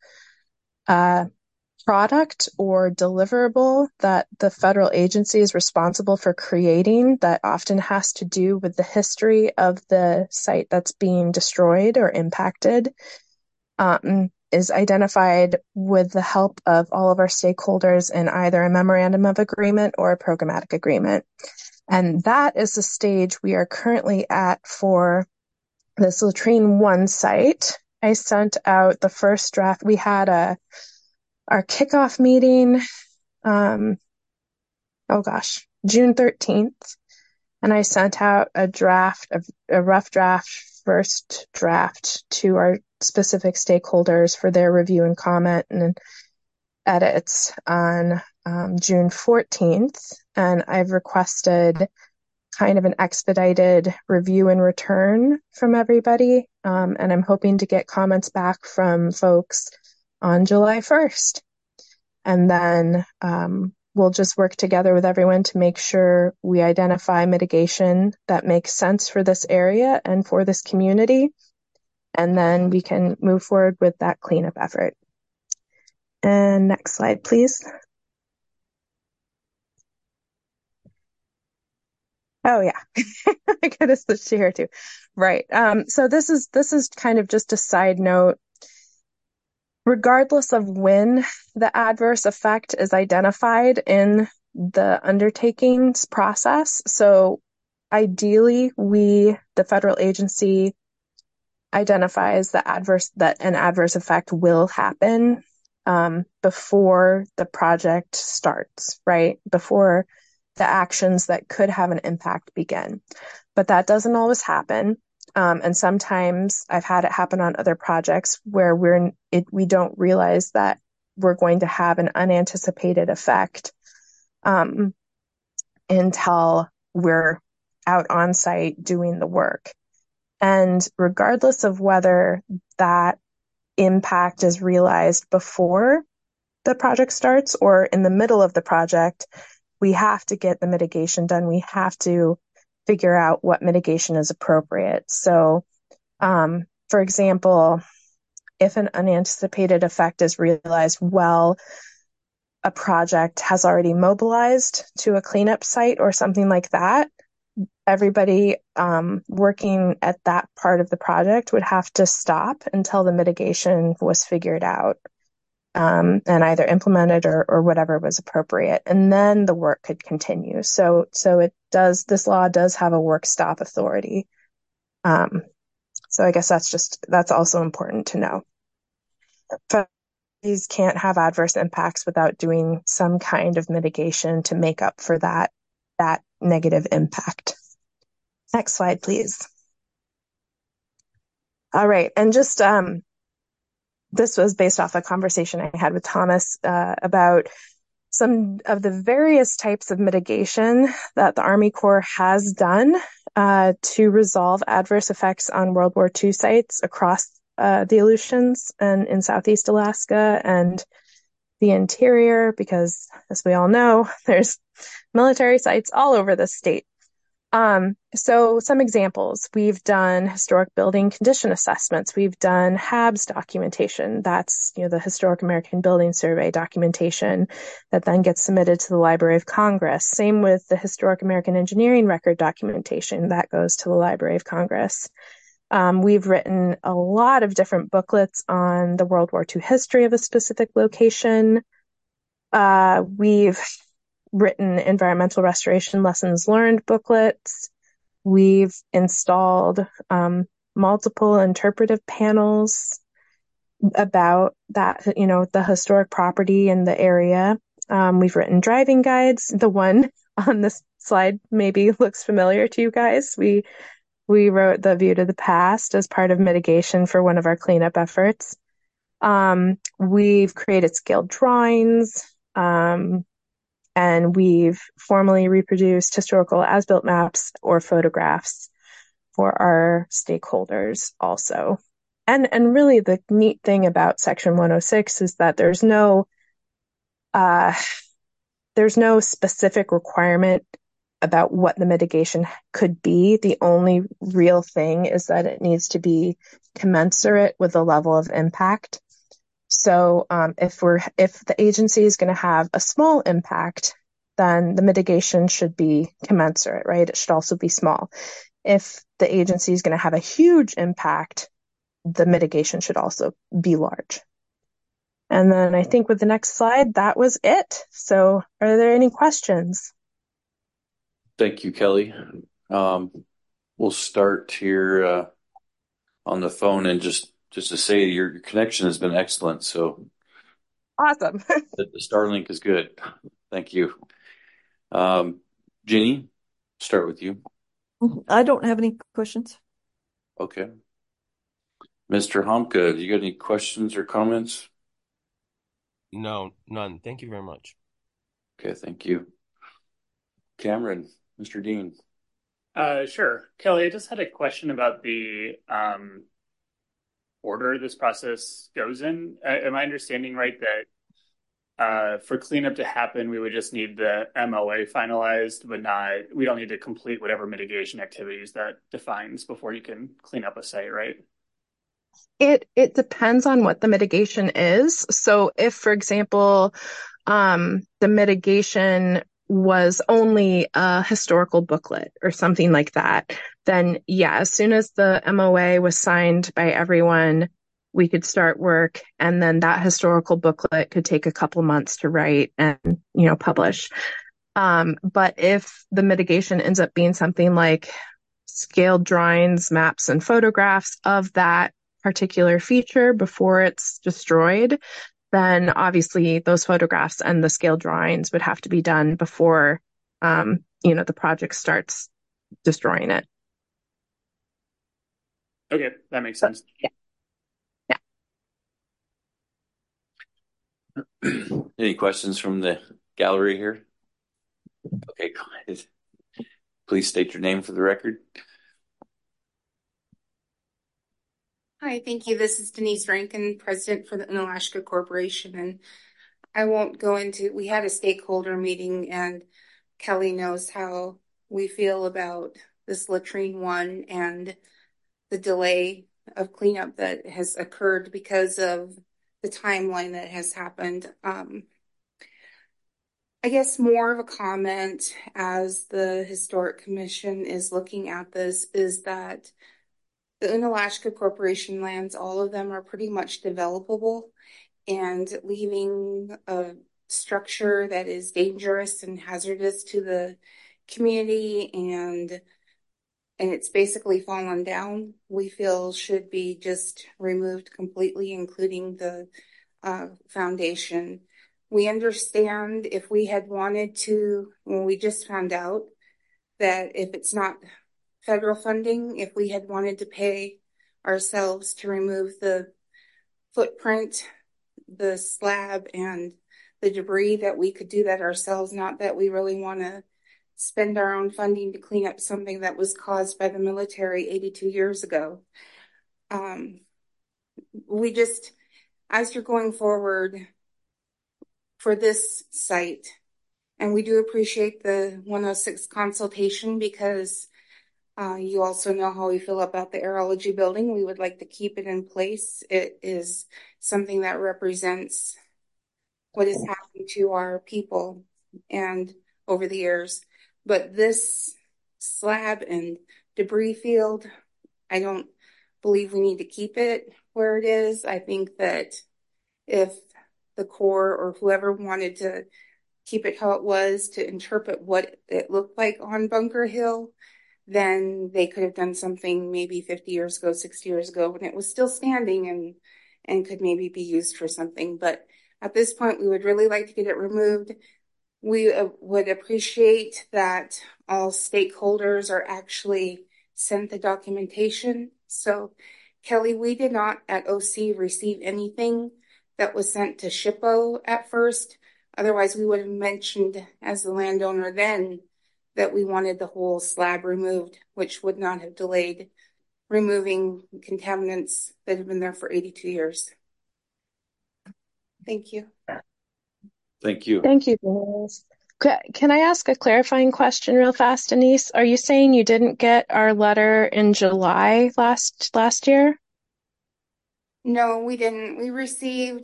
product or deliverable that the federal agency is responsible for creating, that often has to do with the history of the site that's being destroyed or impacted, is identified with the help of all of our stakeholders in either a memorandum of agreement or a programmatic agreement. And that is the stage we are currently at for this latrine 1 site. I sent out the first draft. We had our kickoff meeting, June 13th, and I sent out a rough draft, first draft to our specific stakeholders for their review and comment and edits on June 14th. And I've requested kind of an expedited review and return from everybody. And I'm hoping to get comments back from folks on July 1st. And then we'll just work together with everyone to make sure we identify mitigation that makes sense for this area and for this community. And then we can move forward with that cleanup effort. And next slide, please. Oh yeah, I gotta switch to here too. Right. So this is kind of just a side note. Regardless of when the adverse effect is identified in the undertakings process, so ideally the federal agency identifies that an adverse effect will happen before the project starts, right? Before the actions that could have an impact begin. But that doesn't always happen. And sometimes I've had it happen on other projects where we don't realize that we're going to have an unanticipated effect until we're out on site doing the work. And regardless of whether that impact is realized before the project starts or in the middle of the project, we have to get the mitigation done. We have to figure out what mitigation is appropriate. So, for example, if an unanticipated effect is realized while a project has already mobilized to a cleanup site or something like that, everybody working at that part of the project would have to stop until the mitigation was figured out and either implemented or whatever was appropriate. And then the work could continue. So this law does have a work stop authority. So I guess that's also important to know. These can't have adverse impacts without doing some kind of mitigation to make up for that negative impact. Next slide, please. All right. And just, this was based off a conversation I had with Thomas about some of the various types of mitigation that the Army Corps has done to resolve adverse effects on World War II sites across the Aleutians and in Southeast Alaska and the interior, because as we all know, there's military sites all over the state. So some examples, we've done historic building condition assessments. We've done HABS documentation. That's, the Historic American Building Survey documentation that then gets submitted to the Library of Congress. Same with the Historic American Engineering Record documentation that goes to the Library of Congress. We've written a lot of different booklets on the World War II history of a specific location. We've written environmental restoration lessons learned booklets. We've installed multiple interpretive panels about that, the historic property in the area. We've written driving guides. The one on this slide maybe looks familiar to you guys. We wrote The View to the Past as part of mitigation for one of our cleanup efforts. We've created scaled drawings. And we've formally reproduced historical as-built maps or photographs for our stakeholders also. And really the neat thing about Section 106 is that there's no specific requirement about what the mitigation could be. The only real thing is that it needs to be commensurate with the level of impact. So if the agency is going to have a small impact, then the mitigation should be commensurate, right? It should also be small. If the agency is going to have a huge impact, the mitigation should also be large. And then I think with the next slide, that was it. So are there any questions? Thank you, Kelly. We'll start here on the phone, and just to say your connection has been excellent. So awesome. The Starlink is good. Thank you. Ginny, start with you. I don't have any questions. Okay. Mr. Homka, do you got any questions or comments? No, none. Thank you very much. Okay, thank you. Cameron, Mr. Dean. Sure. Kelly, I just had a question about the order this process goes in. Am I understanding right that for cleanup to happen, we would just need the MOA finalized, but we don't need to complete whatever mitigation activities that defines before you can clean up a site, right? It depends on what the mitigation is. So if, for example, the mitigation was only a historical booklet or something like that, then yeah, as soon as the MOA was signed by everyone, we could start work, and then that historical booklet could take a couple months to write and, publish. But if the mitigation ends up being something like scaled drawings, maps, and photographs of that particular feature before it's destroyed, then obviously those photographs and the scale drawings would have to be done before, the project starts destroying it. Okay, that makes sense. Any questions from the gallery here? Okay, go ahead. Please state your name for the record. Hi, thank you. This is Denise Rankin, President for the Unalaska Corporation. And I won't go into, we had a stakeholder meeting, and Kelly knows how we feel about this latrine one and the delay of cleanup that has occurred because of the timeline that has happened. I guess more of a comment as the Historic Commission is looking at this is that the Unalaska Corporation lands, all of them are pretty much developable, and leaving a structure that is dangerous and hazardous to the community and it's basically fallen down, we feel should be just removed completely, including the foundation. We understand if we had wanted to, when we just found out that if it's not federal funding, if we had wanted to pay ourselves to remove the footprint, the slab, and the debris, that we could do that ourselves, not that we really want to spend our own funding to clean up something that was caused by the military 82 years ago. We just, as you're going forward for this site, and we do appreciate the 106 consultation because you also know how we feel about the aerology building. We would like to keep it in place. It is something that represents what has happened to our people and over the years. But this slab and debris field, I don't believe we need to keep it where it is. I think that if the Corps or whoever wanted to keep it how it was to interpret what it looked like on Bunker Hill, then they could have done something maybe 50 years ago, 60 years ago when it was still standing and could maybe be used for something. But at this point, we would really like to get it removed. We would appreciate that all stakeholders are actually sent the documentation. So, Kelly, we did not at OC receive anything that was sent to SHPO at first. Otherwise, we would have mentioned as the landowner then that we wanted the whole slab removed, which would not have delayed removing contaminants that have been there for 82 years. Thank you. Thank you. Thank you, Denise. Can I ask a clarifying question real fast, Denise? Are you saying you didn't get our letter in July last year? No, we didn't. We received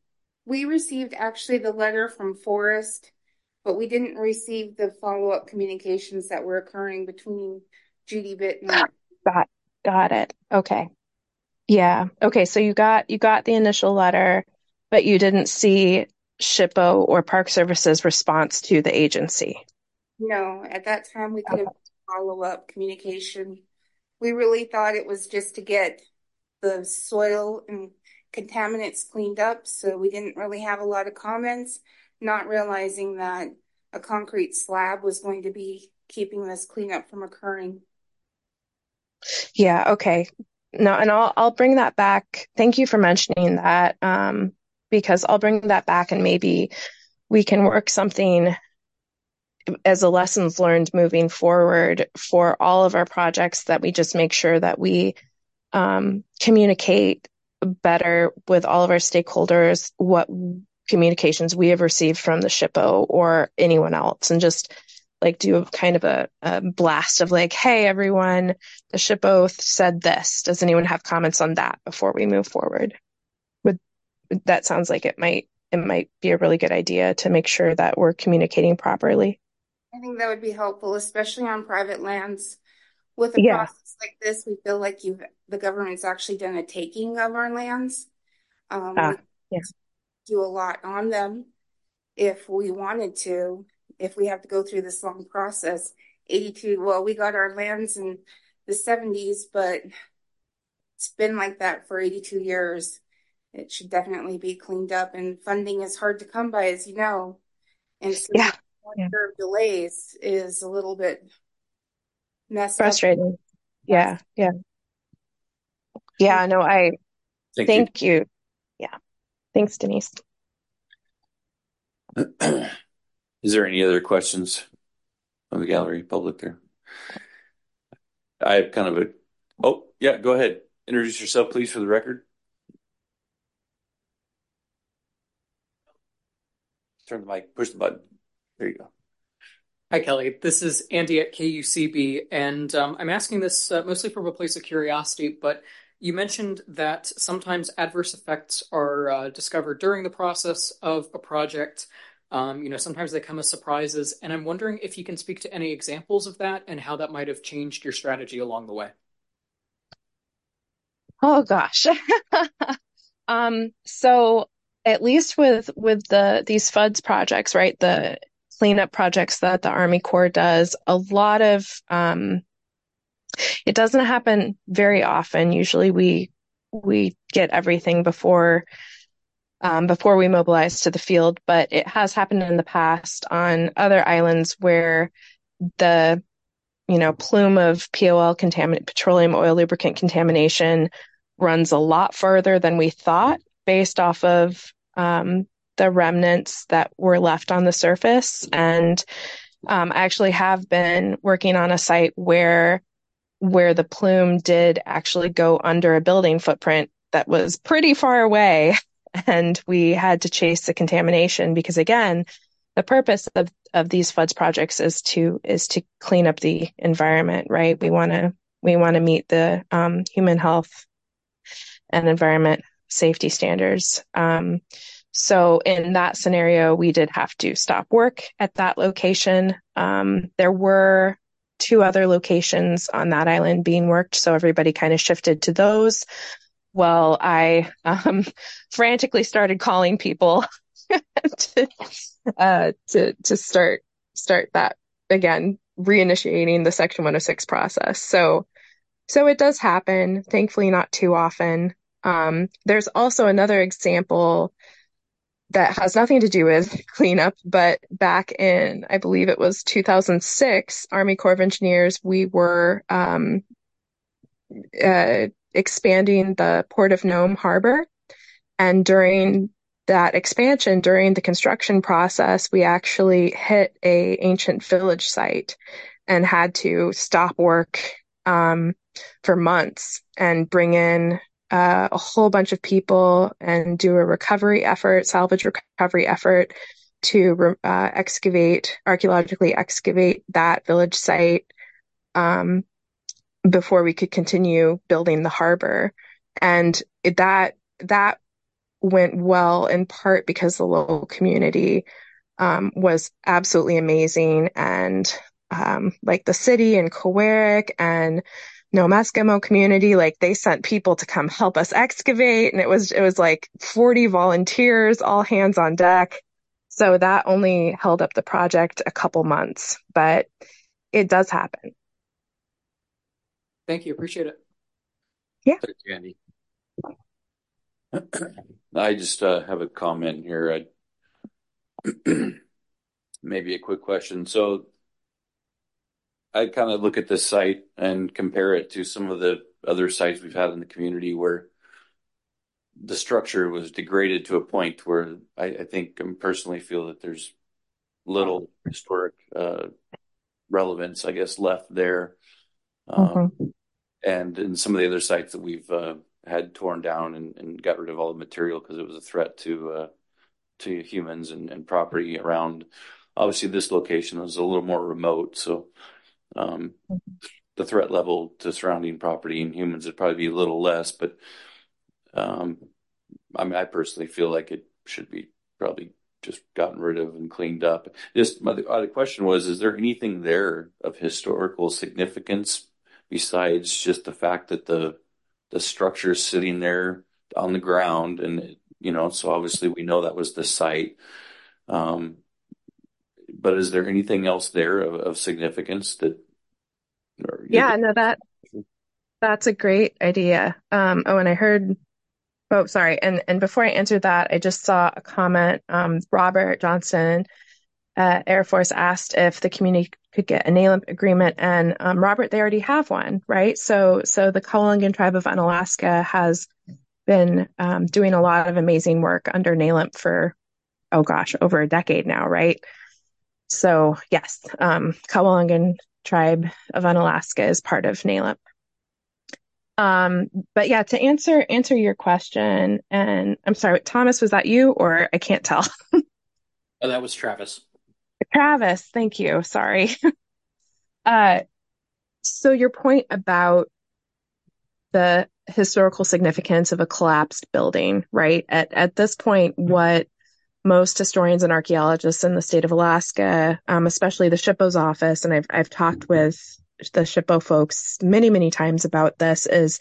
actually the letter from Forest, but we didn't receive the follow-up communications that were occurring between Judy Bitt and Got it. Okay. Yeah. Okay. So you got the initial letter, but you didn't see SHPO or Park Service's response to the agency. No, at that time we could have follow-up communication. We really thought it was just to get the soil and contaminants cleaned up, so we didn't really have a lot of comments, not realizing that a concrete slab was going to be keeping this cleanup from occurring. Yeah, okay. No, and I'll bring that back. Thank you for mentioning that, because I'll bring that back and maybe we can work something as a lessons learned moving forward for all of our projects, that we just make sure that we communicate better with all of our stakeholders what communications we have received from the SHPO or anyone else, and just like do a kind of a blast of like, hey, everyone, the SHPO said this. Does anyone have comments on that before we move forward? That sounds like it might be a really good idea to make sure that we're communicating properly. I think that would be helpful, especially on private lands. With a process like this, we feel like the government's actually done a taking of our lands. We do a lot on them if we wanted to, if we have to go through this long process. 82, well, we got our lands in the 70s, but it's been like that for 82 years. it should definitely be cleaned up, and funding is hard to come by, as you know. And so Yeah. one year of delays is a little bit messed up. Frustrating. Yeah. No, I thank you. Yeah. Thanks, Denise. Is there any other questions from the gallery public there? I have kind of a, oh, yeah, go ahead. Introduce yourself, please, for the record. Turn the mic, push the button. There you go. Hi, Kelly. This is Andy at KUCB, and I'm asking this mostly from a place of curiosity, but you mentioned that sometimes adverse effects are discovered during the process of a project. Sometimes they come as surprises, and I'm wondering if you can speak to any examples of that and how that might have changed your strategy along the way. Oh gosh. So at least with these FUDS projects, right? The cleanup projects that the Army Corps does, a lot of it doesn't happen very often. Usually we get everything before we mobilize to the field, but it has happened in the past on other islands where the plume of POL petroleum oil lubricant contamination runs a lot further than we thought based off of the remnants that were left on the surface. And I actually have been working on a site where the plume did actually go under a building footprint that was pretty far away, and we had to chase the contamination because, again, the purpose of these FUDS projects is to clean up the environment, right? We want to meet the human health and environment safety standards. So in that scenario, we did have to stop work at that location. There were 2 other locations on that island being worked, so everybody kind of shifted to those. Well, I frantically started calling people to start that again, reinitiating the Section 106 process. So it does happen, thankfully not too often. There's also another example that has nothing to do with cleanup, but back in, I believe it was 2006, Army Corps of Engineers, we were expanding the Port of Nome Harbor. And during that expansion, during the construction process, we actually hit a ancient village site and had to stop work for months and bring in a whole bunch of people and do a salvage recovery effort to archaeologically excavate that village site before we could continue building the harbor. And that went well in part because the local community was absolutely amazing, and like the city and Cowarik and Nome Eskimo community, like they sent people to come help us excavate, and it was like 40 volunteers, all hands on deck. So that only held up the project a couple months, but it does happen. Thank you. Appreciate it. Yeah. Thanks, Andy. I just have a comment here. Maybe a quick question. So I kind of look at this site and compare it to some of the other sites we've had in the community where the structure was degraded to a point where I think I personally feel that there's little historic relevance, I guess, left there. And in some of the other sites that we've had torn down and got rid of all the material because it was a threat to humans and property around. Obviously, this location was a little more remote, so the threat level to surrounding property and humans would probably be a little less. But I personally feel like it should be probably just gotten rid of and cleaned up. Just my other question was: is there anything there of historical significance besides just the fact that the structure is sitting there on the ground, and so obviously we know that was the site. But is there anything else there of significance that? Yeah, no, that's a great idea. And I heard Oh, sorry. And before I answer that, I just saw a comment. Robert Johnson, Air Force, asked if the community could get a NALIMP agreement. And Robert, they already have one, right? So the Kawalungan Tribe of Unalaska has been doing a lot of amazing work under NALIMP for, oh gosh, over a decade now, right? So yes, Kawalungan Tribe of Unalaska is part of NALIMP. But yeah, to answer your question, and I'm sorry, Thomas, was that you or I can't tell? Oh, that was Travis. Travis, thank you. Sorry. So your point about the historical significance of a collapsed building, right? At this point, what most historians and archaeologists in the state of Alaska, especially the SHPO's office, and I've talked with the SHPO folks many times about this, is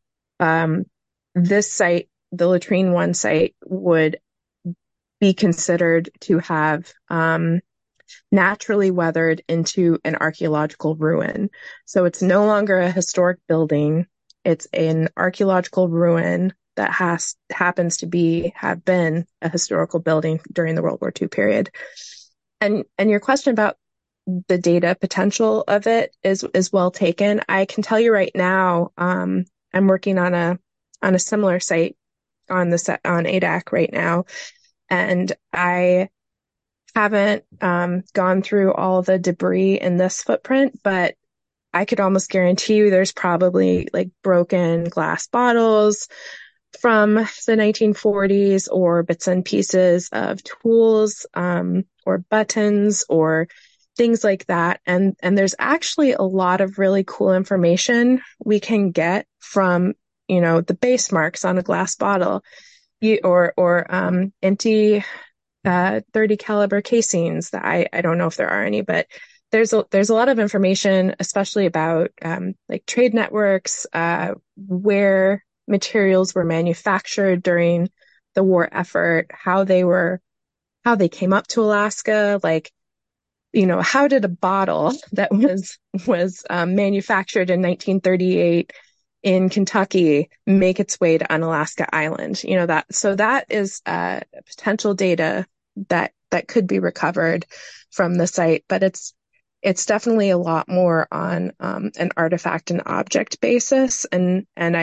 this site, the Latrine 1 site, would be considered to have naturally weathered into an archaeological ruin. So it's no longer a historic building. It's an archaeological ruin that happens to have been a historical building during the World War II period. And your question about the data potential of it is well taken. I can tell you right now, I'm working on a similar site on ADAC right now, and I haven't gone through all the debris in this footprint, but I could almost guarantee you there's probably like broken glass bottles from the 1940s, or bits and pieces of tools, or buttons, or things like that. And there's actually a lot of really cool information we can get from, the base marks on a glass bottle, or empty 30 caliber casings that I don't know if there are any, but there's a lot of information, especially about like trade networks, where materials were manufactured during the war effort, how they came up to Alaska, like, how did a bottle that was manufactured in 1938 in Kentucky make its way to Unalaska Island? That is potential data that could be recovered from the site, but it's definitely a lot more on an artifact and object basis, and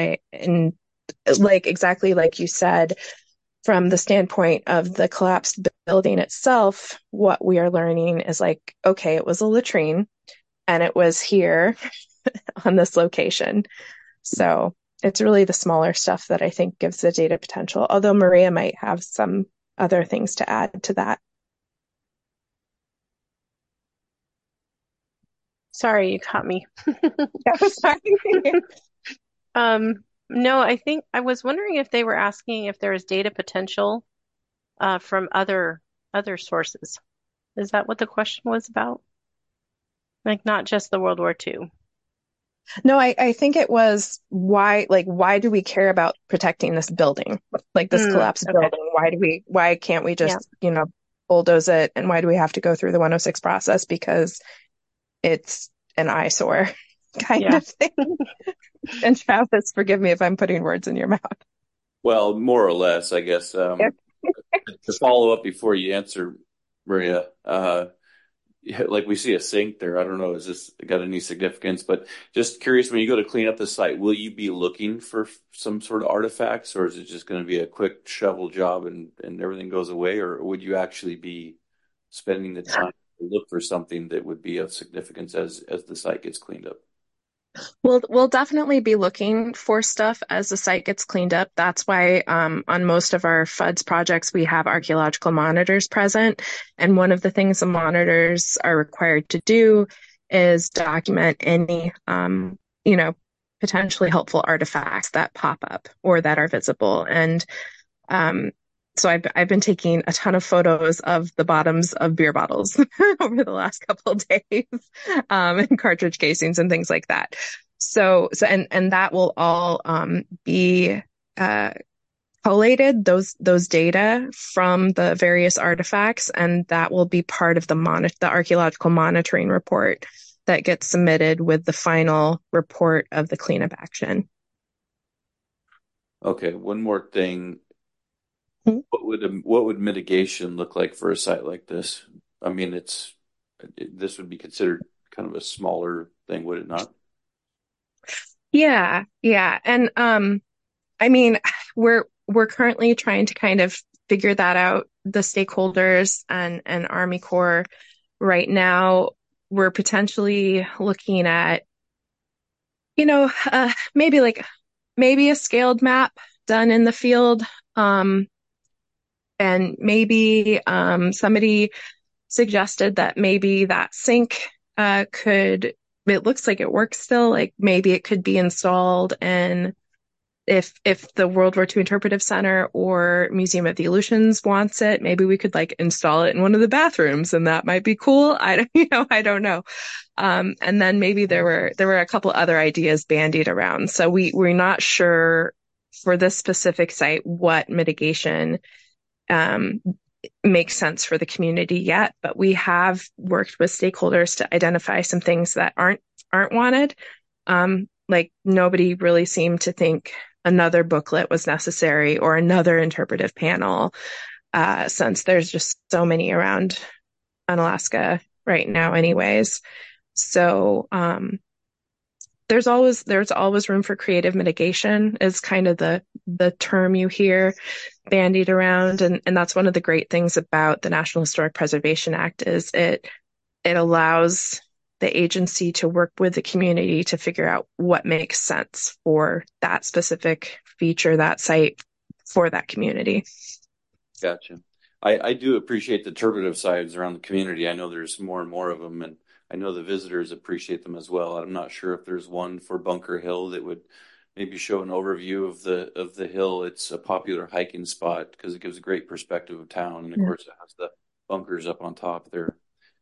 like exactly like you said, from the standpoint of the collapsed building itself, what we are learning is like, okay, it was a latrine and it was here on this location. So it's really the smaller stuff that I think gives the data potential, although Maria might have some other things to add to that. Sorry, you caught me. Sorry. No, I think I was wondering if they were asking if there is data potential from other sources. Is that what the question was about? Like not just the World War II. No, I think it was why do we care about protecting this building, like this collapsed building? Why can't we just, bulldoze it? And why do we have to go through the 106 process? Because it's an eyesore kind of thing. And Travis, forgive me if I'm putting words in your mouth. Well, more or less, I guess. To follow up before you answer, Maria, like we see a sink there. I don't know, is this got any significance? But just curious, when you go to clean up the site, will you be looking for some sort of artifacts, or is it just going to be a quick shovel job and everything goes away? Or would you actually be spending the time to look for something that would be of significance as the site gets cleaned up? We'll definitely be looking for stuff as the site gets cleaned up. That's why on most of our FUDS projects, we have archaeological monitors present. And one of the things the monitors are required to do is document any, potentially helpful artifacts that pop up or that are visible. And so I've been taking a ton of photos of the bottoms of beer bottles over the last couple of days, and cartridge casings and things like that. So that will all be collated, those data from the various artifacts, and that will be part of the archaeological monitoring report that gets submitted with the final report of the cleanup action. Okay, one more thing. Hmm? What would mitigation look like for a site like this? I mean, this would be considered kind of a smaller thing, would it not? Yeah, yeah. And I mean, we're currently trying to kind of figure that out, the stakeholders and Army Corps. Right now, we're potentially looking at, maybe a scaled map done in the field. And maybe somebody suggested that maybe that sink it looks like it works still, like maybe it could be installed in if the World War II Interpretive Center or Museum of the Aleutians wants it, maybe we could like install it in one of the bathrooms, and that might be cool. I don't know. And then maybe there were a couple other ideas bandied around. So we're not sure for this specific site what mitigation makes sense for the community yet, but we have worked with stakeholders to identify some things that aren't wanted. Like nobody really seemed to think another booklet was necessary or another interpretive panel, since there's just so many around Unalaska right now anyways. So there's always room for creative mitigation is kind of the term you hear bandied around. And that's one of the great things about the National Historic Preservation Act is it allows the agency to work with the community to figure out what makes sense for that specific feature, that site for that community. Gotcha. I do appreciate the interpretive sites around the community. I know there's more and more of them, and I know the visitors appreciate them as well. I'm not sure if there's one for Bunker Hill that would maybe show an overview of the hill. It's a popular hiking spot because it gives a great perspective of town, and of course it has the bunkers up on top there.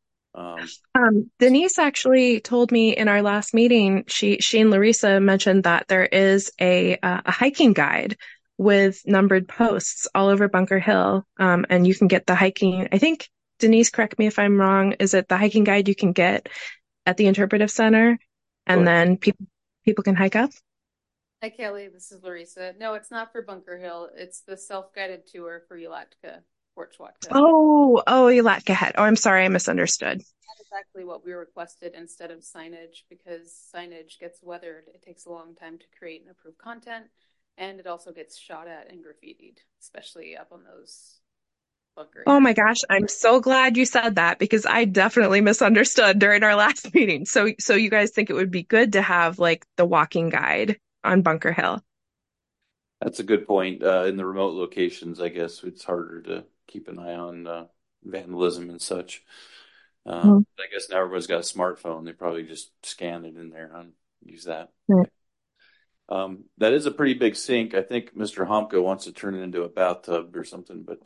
Denise actually told me in our last meeting, she and Larissa mentioned that there is a hiking guide with numbered posts all over Bunker Hill. And you can get the hiking, I think, Denise, correct me if I'm wrong, is it the hiking guide you can get at the Interpretive Center? And then people can hike up? Hi, Kelly. This is Larissa. No, it's not for Bunker Hill. It's the self-guided tour for Yelatka, Fort Schwatka. Oh, Yelatka Head. Oh, I'm sorry, I misunderstood. That's exactly what we requested instead of signage, because signage gets weathered. It takes a long time to create and approve content, and it also gets shot at and graffitied, especially up on those bunker Oh areas. my gosh, I'm so glad you said that because I definitely misunderstood during our last meeting. So you guys think it would be good to have like the walking guide on Bunker Hill? That's a good point. In the remote locations, I guess it's harder to keep an eye on vandalism and such. I guess now everybody's got a smartphone. They probably just scan it in there and use that. Right. That is a pretty big sink. I think Mr. Homko wants to turn it into a bathtub or something, but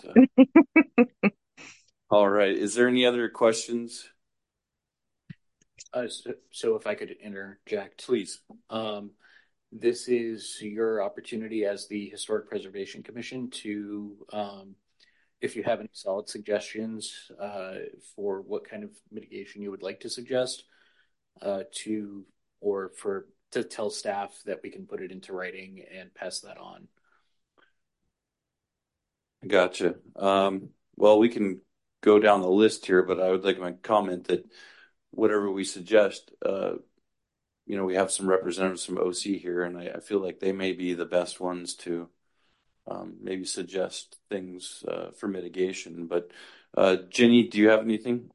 all right. Is there any other questions? So if I could interject. Please. This is your opportunity as the Historic Preservation Commission to, if you have any solid suggestions for what kind of mitigation you would like to suggest, to tell staff that we can put it into writing and pass that on. Gotcha. Well, we can go down the list here, but I would like to comment that whatever we suggest, we have some representatives from OC here, and I feel like they may be the best ones to maybe suggest things for mitigation. But Jenny, do you have anything?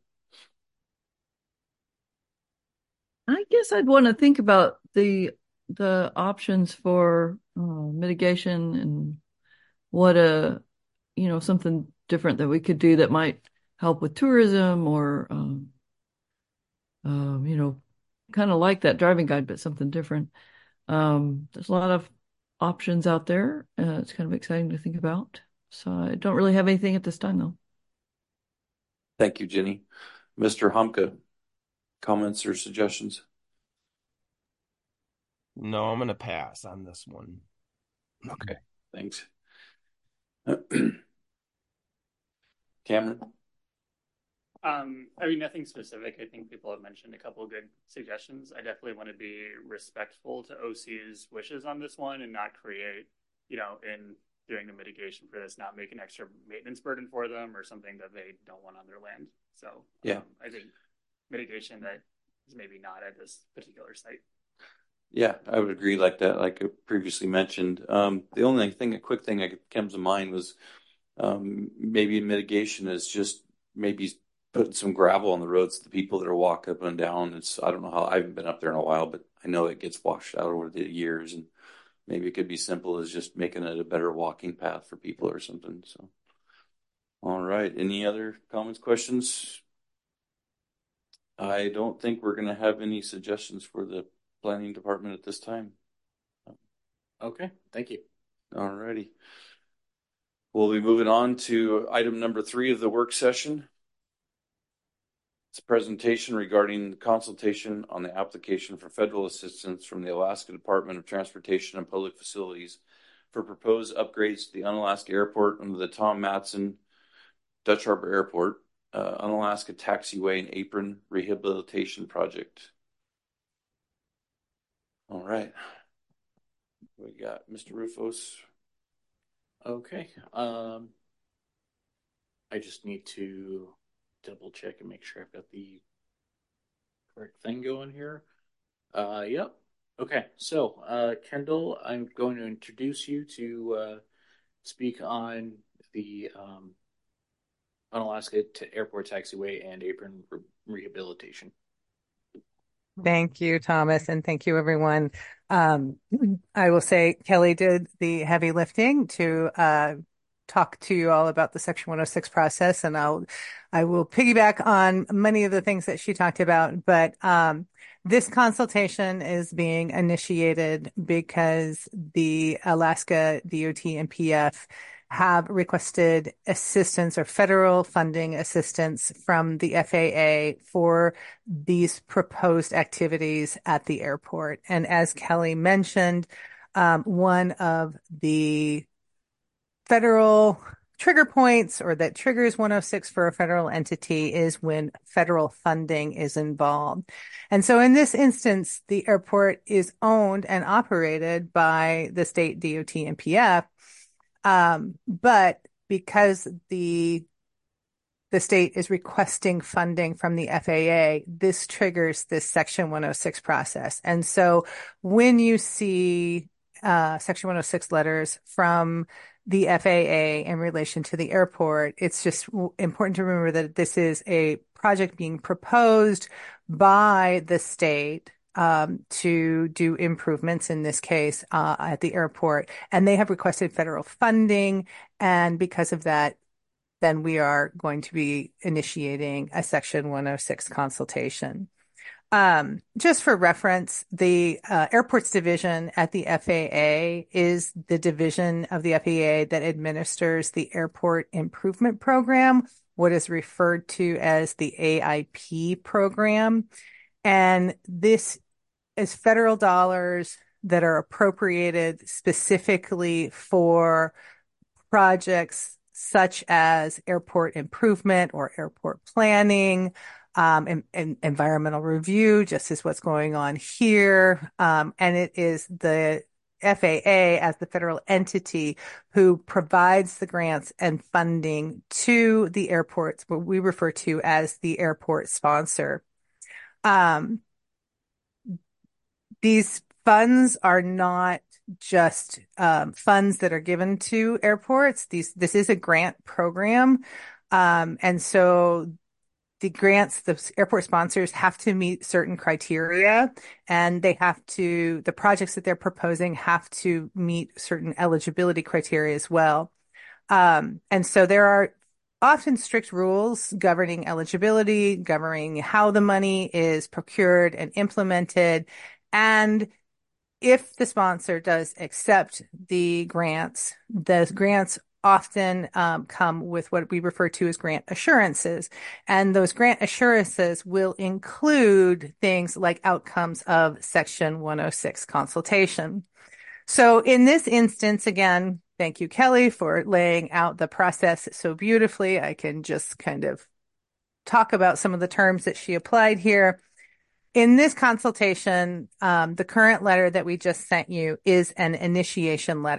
I guess I'd want to think about the options for mitigation and what something different that we could do that might help with tourism or kind of like that driving guide, but something different. There's a lot of options out there. It's kind of exciting to think about. So I don't really have anything at this time, though. Thank you, Jenny. Mr. Homka, comments or suggestions? No, I'm going to pass on this one. Okay, thanks. Cameron? Nothing specific. I think people have mentioned a couple of good suggestions. I definitely want to be respectful to OC's wishes on this one and not create in doing the mitigation for this, not make an extra maintenance burden for them or something that they don't want on their land. So I think mitigation that is maybe not at this particular site. Yeah, I would agree like that, like I previously mentioned. The only thing, a quick thing that comes to mind was maybe mitigation is just maybe putting some gravel on the roads to the people that are walking up and down. I don't know how, I haven't been up there in a while, but I know it gets washed out over the years, and maybe it could be simple as just making it a better walking path for people or something. So, all right. Any other comments, questions? I don't think we're going to have any suggestions for the planning department at this time. Okay, thank you. All righty. We'll be moving on to item number 3 of the work session. It's a presentation regarding the consultation on the application for federal assistance from the Alaska Department of Transportation and Public Facilities for proposed upgrades to the Unalaska Airport under the Tom Matson Dutch Harbor Airport, Unalaska Taxiway and Apron Rehabilitation Project. All right. We got Mr. Rufos. Okay. I just need to double check and make sure I've got the correct thing going here. Yep. Okay. So, Kendall, I'm going to introduce you to speak on the Unalaska Airport Taxiway and Apron Rehabilitation. Thank you, Thomas, and thank you, everyone. I will say Kelly did the heavy lifting to talk to you all about the Section 106 process, and I will piggyback on many of the things that she talked about. But this consultation is being initiated because the Alaska DOT and PF have requested assistance or federal funding assistance from the FAA for these proposed activities at the airport. And as Kelly mentioned, one of the federal trigger points, or that triggers 106 for a federal entity, is when federal funding is involved. And so in this instance, the airport is owned and operated by the state DOT and PF. But because the state is requesting funding from the FAA, this triggers this Section 106 process. And so when you see Section 106 letters from the FAA in relation to the airport, it's just important to remember that this is a project being proposed by the state to do improvements, in this case, at the airport. And they have requested federal funding. And because of that, then we are going to be initiating a Section 106 consultation. Just for reference, the Airports Division at the FAA is the division of the FAA that administers the Airport Improvement Program, what is referred to as the AIP program. And this is federal dollars that are appropriated specifically for projects such as airport improvement or airport planning, and environmental review, just as what's going on here. And it is the FAA as the federal entity who provides the grants and funding to the airports, what we refer to as the airport sponsor. These funds are not just funds that are given to airports. This is a grant program. And so the grants, the airport sponsors have to meet certain criteria, and the projects that they're proposing have to meet certain eligibility criteria as well. And so there are often strict rules governing eligibility, governing how the money is procured and implemented. And if the sponsor does accept the grants often come with what we refer to as grant assurances. And those grant assurances will include things like outcomes of Section 106 consultation. So in this instance, again, thank you, Kelly, for laying out the process so beautifully. I can just kind of talk about some of the terms that she applied here. In this consultation, the current letter that we just sent you is an initiation letter.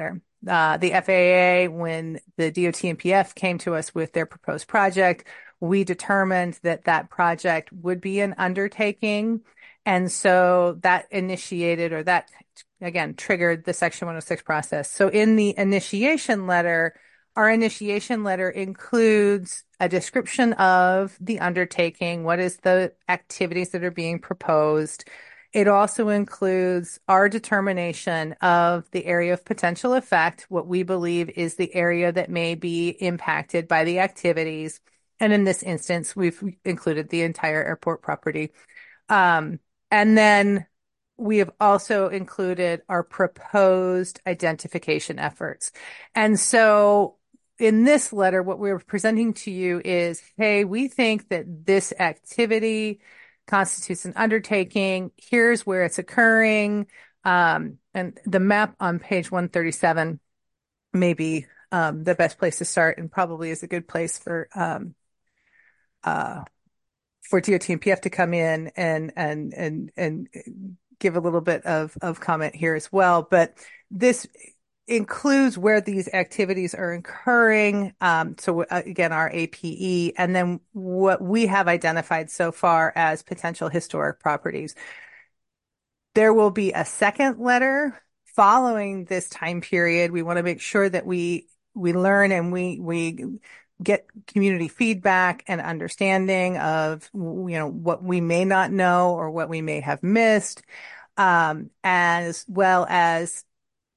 the FAA, when the DOT and PF came to us with their proposed project, we determined that that project would be an undertaking. And so that initiated, or that again triggered the Section 106 process. So in the initiation letter, our initiation letter includes a description of the undertaking, what is the activities that are being proposed. It also includes our determination of the area of potential effect, what we believe is the area that may be impacted by the activities. And in this instance, we've included the entire airport property. And then we have also included our proposed identification efforts. And so in this letter, what we're presenting to you is, hey, we think that this activity constitutes an undertaking. Here's where it's occurring. And the map on page 137 may be the best place to start, and probably is a good place for DOT and PF to come in and give a little bit of comment here as well. But this includes where these activities are occurring. So again, our APE, and then what we have identified so far as potential historic properties. There will be a second letter following this time period. We want to make sure that we learn and we get community feedback and understanding of, what we may not know or what we may have missed, as well as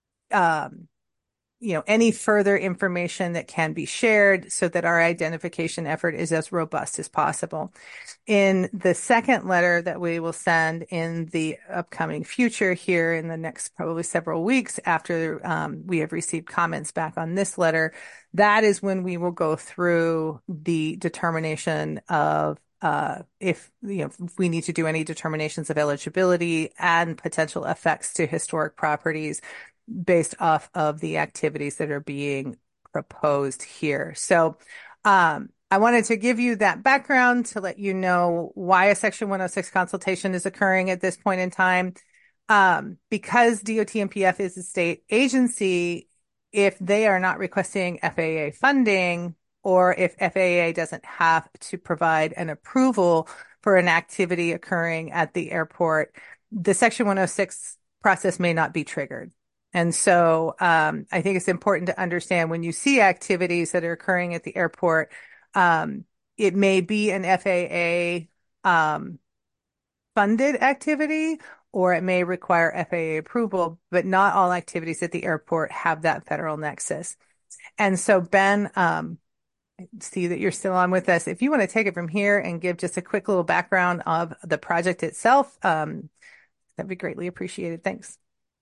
any further information that can be shared so that our identification effort is as robust as possible. In the second letter that we will send in the upcoming future here in the next probably several weeks after we have received comments back on this letter, that is when we will go through the determination of if we need to do any determinations of eligibility and potential effects to historic properties based off of the activities that are being proposed here. So I wanted to give you that background to let you know why a Section 106 consultation is occurring at this point in time. Because DOT and PF is a state agency, if they are not requesting FAA funding, or if FAA doesn't have to provide an approval for an activity occurring at the airport, the Section 106 process may not be triggered. And so I think it's important to understand when you see activities that are occurring at the airport, it may be an FAA funded activity, or it may require FAA approval, but not all activities at the airport have that federal nexus. And so, Ben, I see that you're still on with us. If you want to take it from here and give just a quick little background of the project itself, that'd be greatly appreciated. Thanks.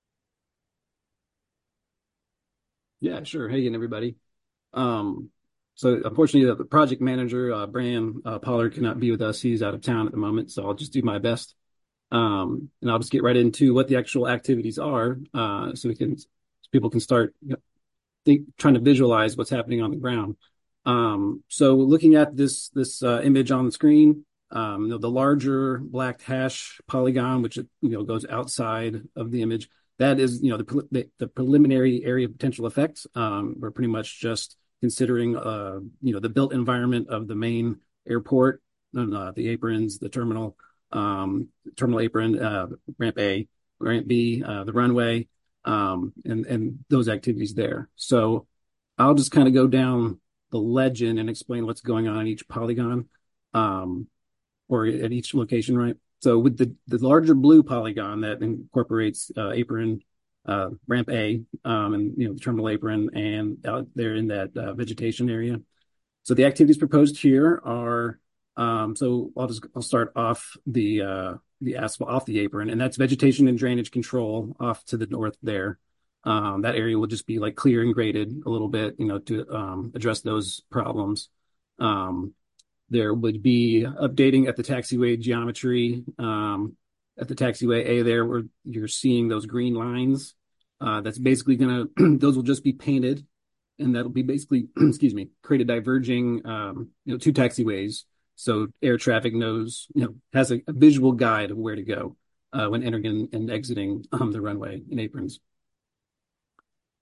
Yeah, sure. Hey again, everybody. So unfortunately, the project manager, Bram Pollard, cannot be with us. He's out of town at the moment, so I'll just do my best. And I'll just get right into what the actual activities are, so people can start trying to visualize what's happening on the ground. So looking at this image on the screen, the larger black hash polygon, which goes outside of the image, that is the preliminary area of potential effects. We're pretty much just considering the built environment of the main airport, the aprons, the terminal apron, ramp A, ramp B, the runway, and those activities there. So I'll just kind of go down the legend and explain what's going on in each polygon, or at each location, right? So with the larger blue polygon that incorporates apron, ramp A, and the terminal apron, and out there in that vegetation area. So the activities proposed here are, so I'll start off the asphalt off the apron, and that's vegetation and drainage control off to the north there. That area will just be like clear and graded a little bit, to address those problems. There would be updating at the taxiway geometry. At the taxiway A there, where you're seeing those green lines, that's basically those will just be painted, and that'll be basically, create a diverging, two taxiways. So air traffic knows, has a visual guide of where to go when entering and exiting the runway and aprons.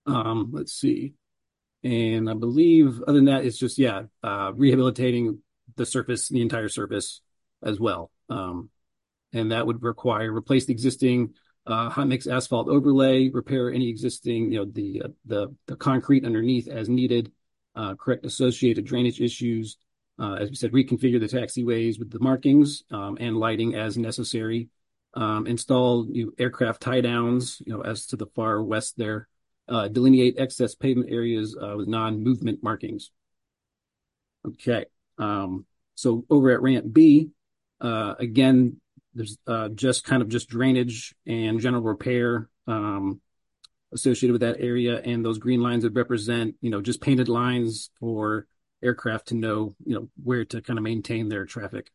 Let's see. And I believe other than that, it's just, rehabilitating the surface, the entire surface as well. And that would replace the existing hot mix asphalt overlay, repair any existing, the concrete underneath as needed, correct associated drainage issues. As we said, reconfigure the taxiways with the markings and lighting as necessary. Install new aircraft tie downs, as to the far west there. Delineate excess pavement areas with non-movement markings. Okay. So over at ramp B, again, there's just drainage and general repair associated with that area, and those green lines would represent, just painted lines for aircraft to know, where to kind of maintain their traffic.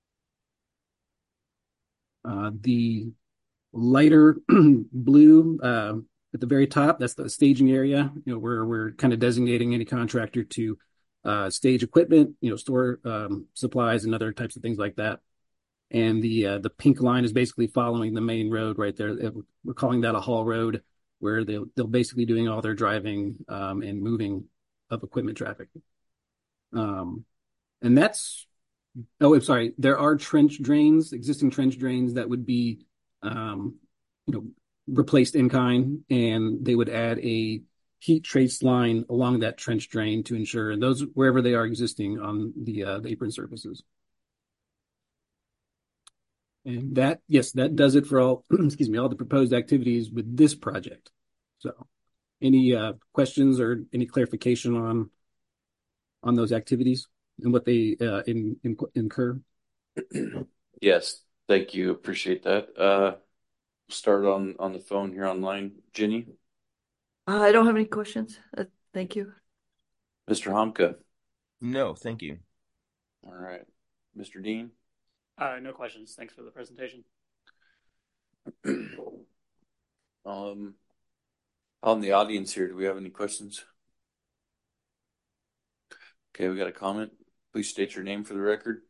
The lighter blue at the very top, that's the staging area, where we're kind of designating any contractor to stage equipment, store supplies and other types of things like that. And the pink line is basically following the main road right there. We're calling that a haul road, where they'll basically doing all their driving and moving of equipment traffic. And that's, I'm sorry, there are existing trench drains that would be, replaced in kind, and they would add a heat trace line along that trench drain to ensure those, wherever they are existing on the apron surfaces. And that does it for all, all the proposed activities with this project. So any questions or any clarification on those activities and what they incur? Yes, thank you. Appreciate that. Start on the phone here online. Jenny? I don't have any questions. Thank you. Mr. Homka? No, thank you. All right. Mr. Dean? No questions. Thanks for the presentation. On the audience here, do we have any questions? Okay, we got a comment. Please state your name for the record.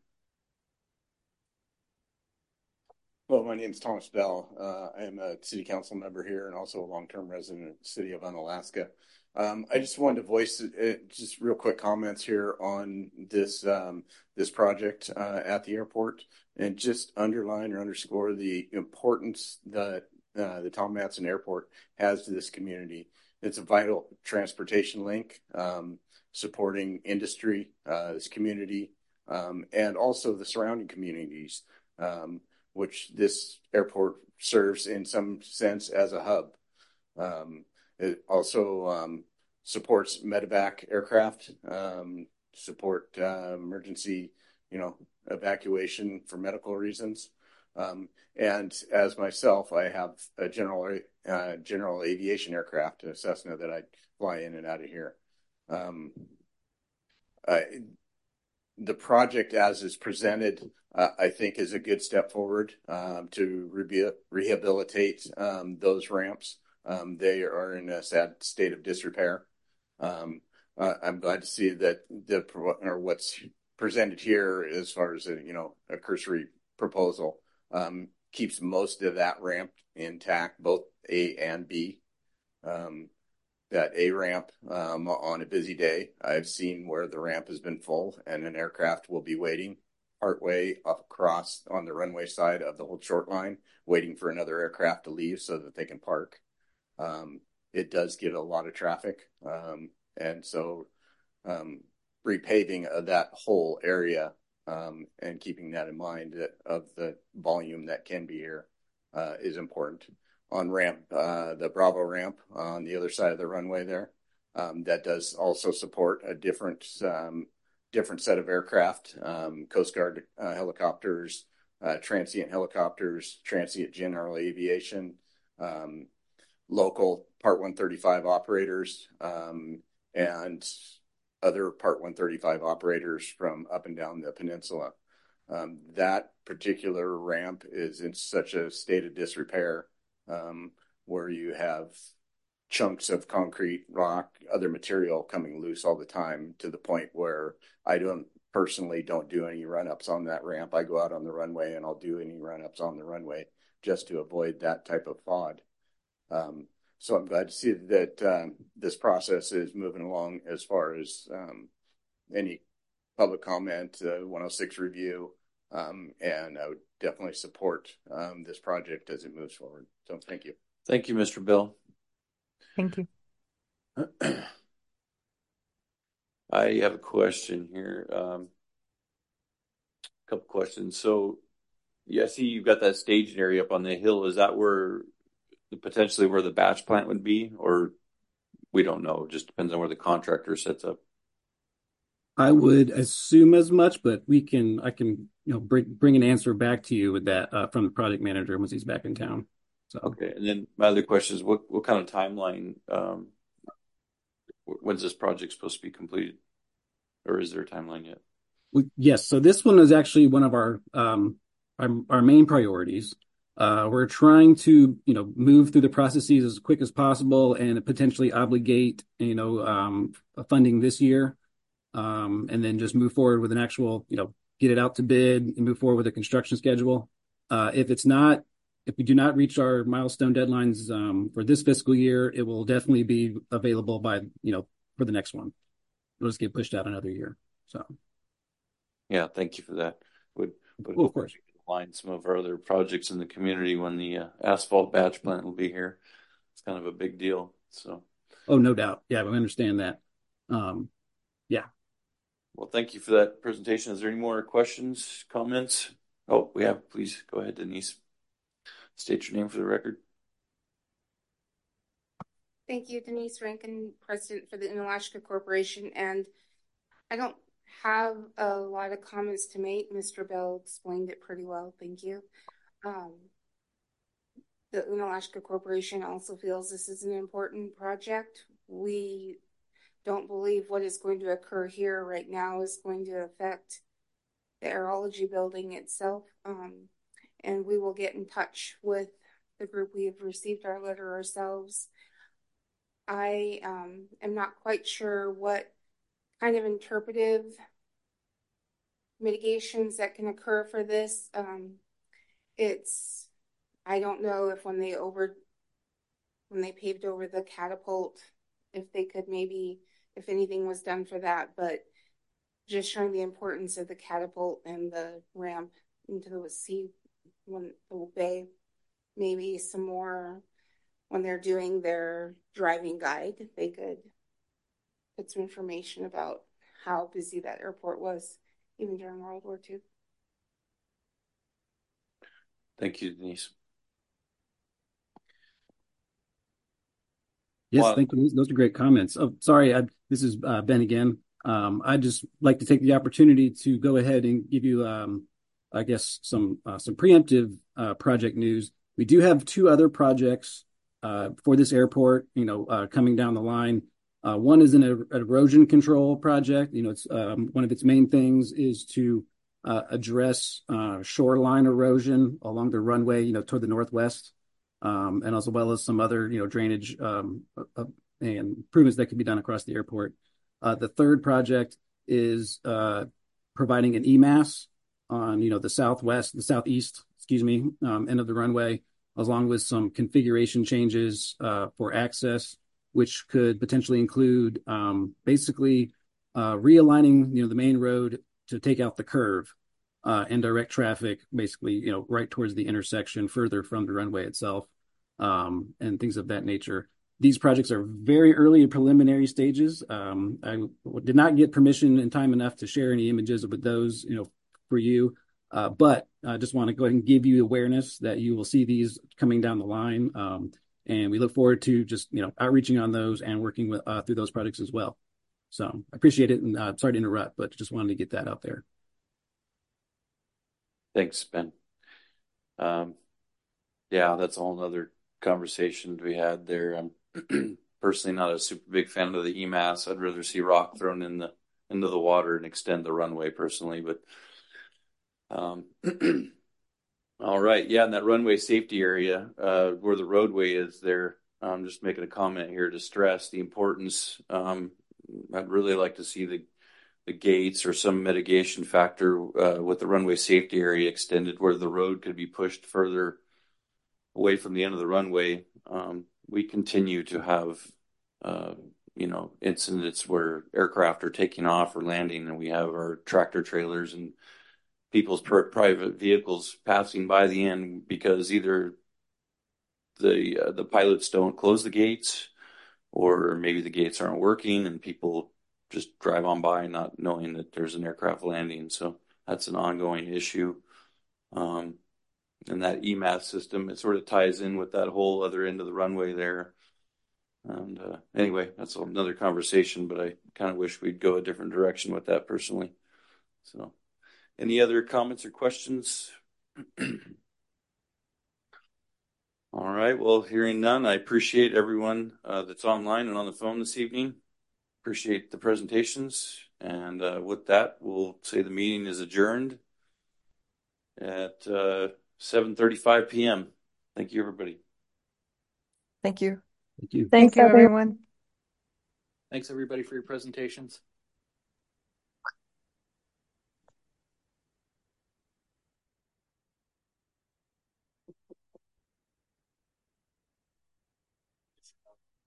Well, my name is Thomas Bell. I am a city council member here and also a long-term resident of the city of Unalaska. I just wanted to voice just real quick comments here on this project at the airport, and just underline or underscore the importance that the Tom Matson Airport has to this community. It's a vital transportation link, supporting industry, this community, and also the surrounding communities, which this airport serves in some sense as a hub. It also supports medevac aircraft, support emergency, evacuation for medical reasons. And as myself, I have a general aviation aircraft, a Cessna, that I fly in and out of here. The project as is presented, I think, is a good step forward to rehabilitate those ramps. They are in a sad state of disrepair. I'm glad to see that what's presented here, as far as a cursory proposal, keeps most of that ramp intact, both A and B. That A ramp on a busy day, I've seen where the ramp has been full and an aircraft will be waiting partway across on the runway side of the whole short line, waiting for another aircraft to leave so that they can park. It does get a lot of traffic. And so repaving of that whole area and keeping that in mind of the volume that can be here is important. On ramp, the Bravo ramp on the other side of the runway there, that does also support a different set of aircraft, Coast Guard helicopters, transient helicopters, transient general aviation, local Part 135 operators, and other Part 135 operators from up and down the peninsula. That particular ramp is in such a state of disrepair, where you have chunks of concrete, rock, other material coming loose all the time, to the point where I personally don't do any run-ups on that ramp. I go out on the runway and I'll do any run-ups on the runway just to avoid that type of FOD. So I'm glad to see that this process is moving along as far as any public comment, 106 review, and I would definitely support this project as it moves forward. So thank you. Thank you, Mr. Bill. Thank you. I have a question here. A couple questions. So, yeah, I see you've got that staging area up on the hill. Is that where potentially where the batch plant would be, or we don't know? It just depends on where the contractor sets up. I would assume as much, but I can bring an answer back to you with that from the project manager once he's back in town. So okay, and then my other question is what kind of timeline? When's this project supposed to be completed, or is there a timeline yet? Yes, so this one is actually one of our main priorities. We're trying to move through the processes as quick as possible and potentially obligate funding this year. And then just move forward with an actual, get it out to bid and move forward with a construction schedule. If we do not reach our milestone deadlines for this fiscal year, it will definitely be available by, for the next one. It'll just get pushed out another year. So, yeah, thank you for that. Would of course line some of our other projects in the community when the asphalt batch plant will be here. It's kind of a big deal. So, oh, no doubt. Yeah, we understand that. Yeah. Well, thank you for that presentation. Is there any more questions, comments? Oh, we have. Please go ahead, Denise. State your name for the record. Thank you, Denise Rankin, President for the Unalaska Corporation. And I don't have a lot of comments to make. Mr. Bell explained it pretty well. Thank you. The Unalaska Corporation also feels this is an important project. We don't believe what is going to occur here right now is going to affect the aerology building itself. And we will get in touch with the group. We have received our letter ourselves. I am not quite sure what kind of interpretive mitigations that can occur for this. I don't know if when they paved over the catapult, if they could if anything was done for that, but just showing the importance of the catapult and the ramp into the bay, maybe some more when they're doing their driving guide, they could put some information about how busy that airport was even during World War II. Thank you, Denise. Yes, thank you. Those are great comments. Oh, sorry, this is Ben again. I'd just like to take the opportunity to go ahead and give you, I guess, some preemptive project news. We do have two other projects for this airport, coming down the line. One is an erosion control project. It's one of its main things is to address shoreline erosion along the runway, toward the northwest. And as well as some other, drainage and improvements that can be done across the airport. The third project is providing an EMAS on, the southeast, end of the runway, along with some configuration changes for access, which could potentially include basically realigning, the main road to take out the curve. And direct traffic, basically, right towards the intersection, further from the runway itself, and things of that nature. These projects are very early and preliminary stages. I did not get permission in time enough to share any images with those, for you. But I just want to go ahead and give you awareness that you will see these coming down the line. And we look forward to just, outreaching on those and working with through those projects as well. So I appreciate it. And sorry to interrupt, but just wanted to get that out there. Thanks, Ben. Yeah, that's a whole nother conversation we had there. I'm personally not a super big fan of the EMAS. I'd rather see rock thrown into the water and extend the runway personally. But all right, yeah, in that runway safety area where the roadway is there, I'm just making a comment here to stress the importance. I'd really like to see the gates or some mitigation factor with the runway safety area extended where the road could be pushed further away from the end of the runway. we continue to have, incidents where aircraft are taking off or landing, and we have our tractor trailers and people's private vehicles passing by the end because either the pilots don't close the gates, or maybe the gates aren't working and people just drive on by not knowing that there's an aircraft landing. So that's an ongoing issue. And that EMAS system, it sort of ties in with that whole other end of the runway there. And anyway, that's another conversation, but I kind of wish we'd go a different direction with that personally. So any other comments or questions? All right. Well, hearing none, I appreciate everyone that's online and on the phone this evening. Appreciate the presentations. And with that, we'll say the meeting is adjourned at 7:35 p.m. Thank you, everybody. Thank you. Thank you. Thank you, everyone. Thanks, everybody, for your presentations.